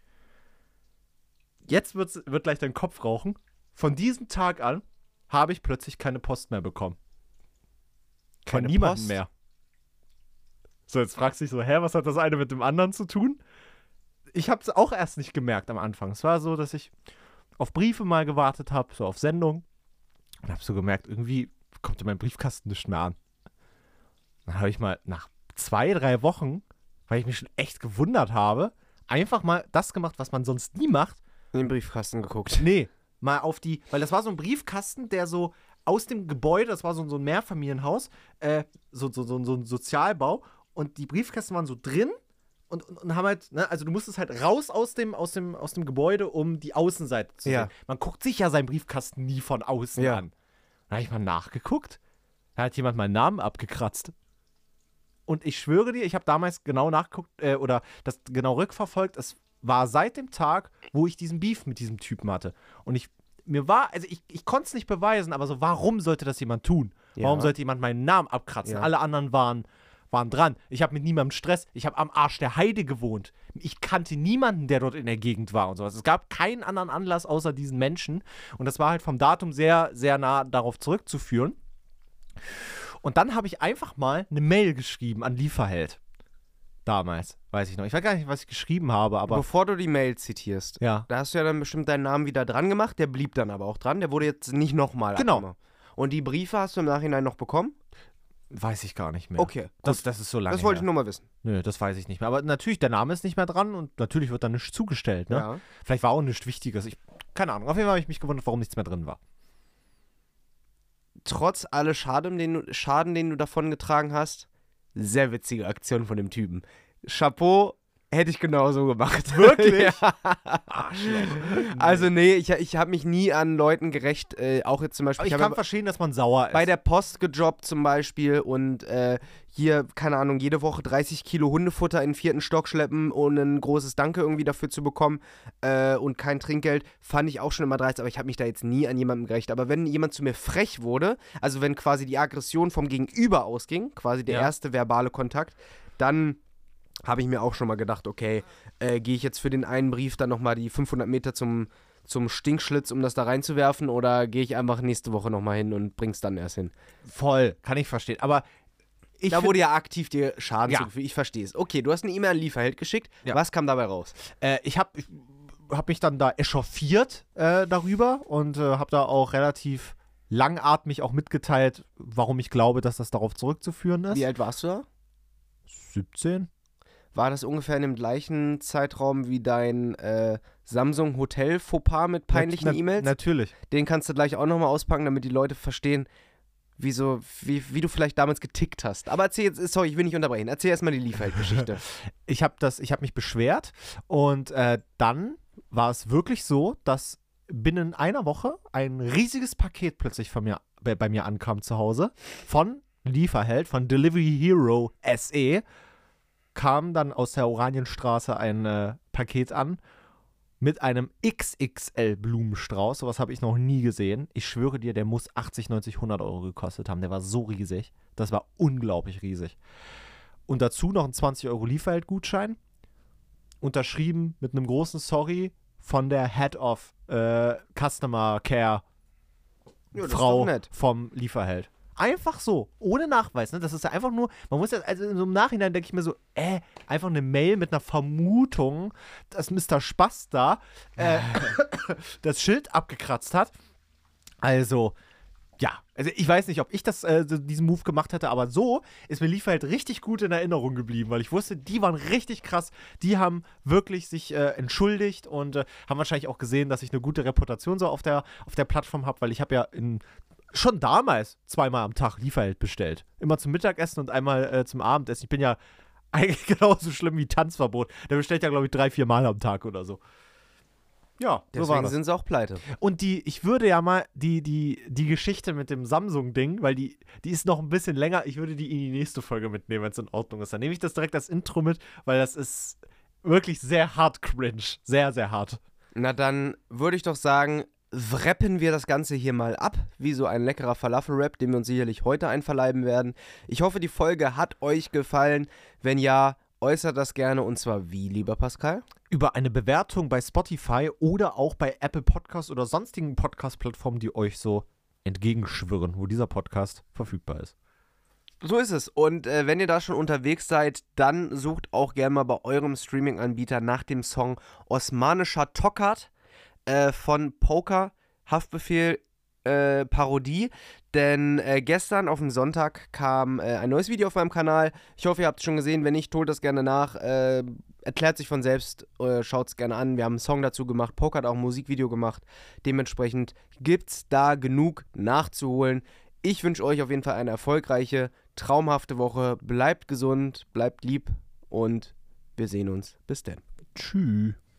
Jetzt wird's, wird gleich dein Kopf rauchen. Von diesem Tag an habe ich plötzlich keine Post mehr bekommen. Von Keine niemandem Post? mehr. So, jetzt fragst du dich so, hä, was hat das eine mit dem anderen zu tun? Ich habe es auch erst nicht gemerkt am Anfang. Es war so, dass ich auf Briefe mal gewartet habe, so auf Sendung. Und habe so gemerkt, irgendwie kommt in meinem Briefkasten nichts mehr an. Dann habe ich mal nach zwei, drei Wochen, weil ich mich schon echt gewundert habe, einfach mal das gemacht, was man sonst nie macht. In den Briefkasten geguckt. Nee, mal auf die, weil das war so ein Briefkasten, der so aus dem Gebäude, das war so, so ein Mehrfamilienhaus, äh, so, so, so, so ein Sozialbau und die Briefkästen waren so drin und, und, und haben halt, ne, also du musstest halt raus aus dem, aus dem, aus dem Gebäude, um die Außenseite zu Ja. sehen. Man guckt sich ja seinen Briefkasten nie von außen Ja. an. Da habe ich mal nachgeguckt, da hat jemand meinen Namen abgekratzt. Und ich schwöre dir, ich habe damals genau nachgeguckt, äh, oder das genau rückverfolgt, es war seit dem Tag, wo ich diesen Beef mit diesem Typen hatte. Und ich, mir war, also ich, ich konnte es nicht beweisen, aber so, warum sollte das jemand tun? Ja. Warum sollte jemand meinen Namen abkratzen? Ja. Alle anderen waren, waren dran. Ich habe mit niemandem Stress. Ich habe am Arsch der Heide gewohnt. Ich kannte niemanden, der dort in der Gegend war und sowas. Es gab keinen anderen Anlass außer diesen Menschen. Und das war halt vom Datum sehr, sehr nah darauf zurückzuführen. Und dann habe ich einfach mal eine Mail geschrieben an Lieferheld. Damals, weiß ich noch. Ich weiß gar nicht, was ich geschrieben habe, aber Bevor du die Mail zitierst, ja. da hast du ja dann bestimmt deinen Namen wieder dran gemacht, der blieb dann aber auch dran, der wurde jetzt nicht nochmal Genau. abgemacht. Und die Briefe hast du im Nachhinein noch bekommen? Weiß ich gar nicht mehr. Okay, Das, das ist so lange das wollte her. ich nur mal wissen. Nö, das weiß ich nicht mehr. Aber natürlich, der Name ist nicht mehr dran und natürlich wird dann nichts zugestellt, ne? Ja. Vielleicht war auch nichts Wichtiges. Ich, keine Ahnung. Auf jeden Fall habe ich mich gewundert, warum nichts mehr drin war. Trotz alle Schaden, den du, Schaden, den du davon getragen hast, sehr witzige Aktion von dem Typen. Chapeau, hätte ich genauso gemacht. Wirklich? Ja. Also nee, ich, ich habe mich nie an Leuten gerecht, äh, auch jetzt zum Beispiel. Aber ich hab kann ja verstehen, dass man sauer ist. bei der Post gejobbt zum Beispiel und äh, hier, keine Ahnung, jede Woche dreißig Kilo Hundefutter in den vierten Stock schleppen, ohne ein großes Danke irgendwie dafür zu bekommen äh, und kein Trinkgeld, fand ich auch schon immer dreist, aber ich habe mich da jetzt nie an jemandem gerecht. Aber wenn jemand zu mir frech wurde, also wenn quasi die Aggression vom Gegenüber ausging, quasi der Ja. erste verbale Kontakt, dann habe ich mir auch schon mal gedacht, okay, äh, gehe ich jetzt für den einen Brief dann nochmal die fünfhundert Meter zum, zum Stinkschlitz, um das da reinzuwerfen, oder gehe ich einfach nächste Woche nochmal hin und bring's dann erst hin? Voll, kann ich verstehen. Aber ich Da find- wurde ja aktiv dir Schaden Ja. zugefügt, ich verstehe es. Okay, du hast eine E-Mail an Lieferheld geschickt, Ja. was kam dabei raus? Äh, ich habe ich hab mich dann da echauffiert äh, darüber und äh, habe da auch relativ langatmig auch mitgeteilt, warum ich glaube, dass das darauf zurückzuführen ist. Wie alt warst du da? siebzehn? War das ungefähr in dem gleichen Zeitraum wie dein äh, Samsung Hotel Fauxpas mit peinlichen Na- na- E-Mails? Natürlich. Den kannst du gleich auch nochmal auspacken, damit die Leute verstehen, wie, so, wie, wie du vielleicht damals getickt hast. Aber erzähl jetzt, sorry, ich will nicht unterbrechen. Erzähl erstmal die Lieferheld-Geschichte. Ich habe das, ich habe mich beschwert und äh, dann war es wirklich so, dass binnen einer Woche ein riesiges Paket plötzlich von mir, bei, bei mir ankam zu Hause von Lieferheld, von Delivery Hero S E, kam dann aus der Oranienstraße ein äh, Paket an mit einem X X L Blumenstrauß. Sowas habe ich noch nie gesehen. Ich schwöre dir, der muss achtzig, neunzig, hundert Euro gekostet haben. Der war so riesig. Das war unglaublich riesig. Und dazu noch ein zwanzig Euro Lieferheld-Gutschein. Unterschrieben mit einem großen Sorry von der Head of äh, Customer Care Ja, das ist Frau doch nett. vom Lieferheld. Einfach so, ohne Nachweis. Ne? Das ist ja einfach nur, man muss ja, also so im Nachhinein denke ich mir so, äh, einfach eine Mail mit einer Vermutung, dass Mister Spaß da äh, das Schild abgekratzt hat. Also, ja, also ich weiß nicht, ob ich das, äh, so diesen Move gemacht hätte, aber so ist mir Lieferheld richtig gut in Erinnerung geblieben, weil ich wusste, die waren richtig krass, die haben wirklich sich äh, entschuldigt und äh, haben wahrscheinlich auch gesehen, dass ich eine gute Reputation so auf der, auf der Plattform habe, weil ich habe ja in schon damals zweimal am Tag Lieferheld bestellt. Immer zum Mittagessen und einmal äh, zum Abendessen. Ich bin ja eigentlich genauso schlimm wie Tanzverbot. Der bestellt ja, glaube ich, drei, vier Mal am Tag oder so. Ja, so war Deswegen das. sind sie auch pleite. Und die, ich würde ja mal die, die, die Geschichte mit dem Samsung-Ding, weil die, die ist noch ein bisschen länger, ich würde die in die nächste Folge mitnehmen, wenn es in Ordnung ist. Dann nehme ich das direkt als Intro mit, weil das ist wirklich sehr hart cringe. Sehr, sehr hart. Na dann würde ich doch sagen, wrappen wir das Ganze hier mal ab, wie so ein leckerer Falafel-Rap, den wir uns sicherlich heute einverleiben werden. Ich hoffe, die Folge hat euch gefallen. Wenn ja, äußert das gerne, und zwar wie, lieber Pascal? Über eine Bewertung bei Spotify oder auch bei Apple Podcasts oder sonstigen Podcast-Plattformen, die euch so entgegenschwirren, wo dieser Podcast verfügbar ist. So ist es. Und äh, wenn ihr da schon unterwegs seid, dann sucht auch gerne mal bei eurem Streaming-Anbieter nach dem Song Osmanischer Tokat äh, von Poker, Haftbefehl, äh, Parodie. Denn äh, gestern auf dem Sonntag kam äh, ein neues Video auf meinem Kanal. Ich hoffe, ihr habt es schon gesehen. Wenn nicht, holt das gerne nach. Äh, erklärt sich von selbst. Äh, Schaut es gerne an. Wir haben einen Song dazu gemacht. Poker hat auch ein Musikvideo gemacht. Dementsprechend gibt es da genug nachzuholen. Ich wünsche euch auf jeden Fall eine erfolgreiche, traumhafte Woche. Bleibt gesund, bleibt lieb und wir sehen uns. Bis dann. Tschüss.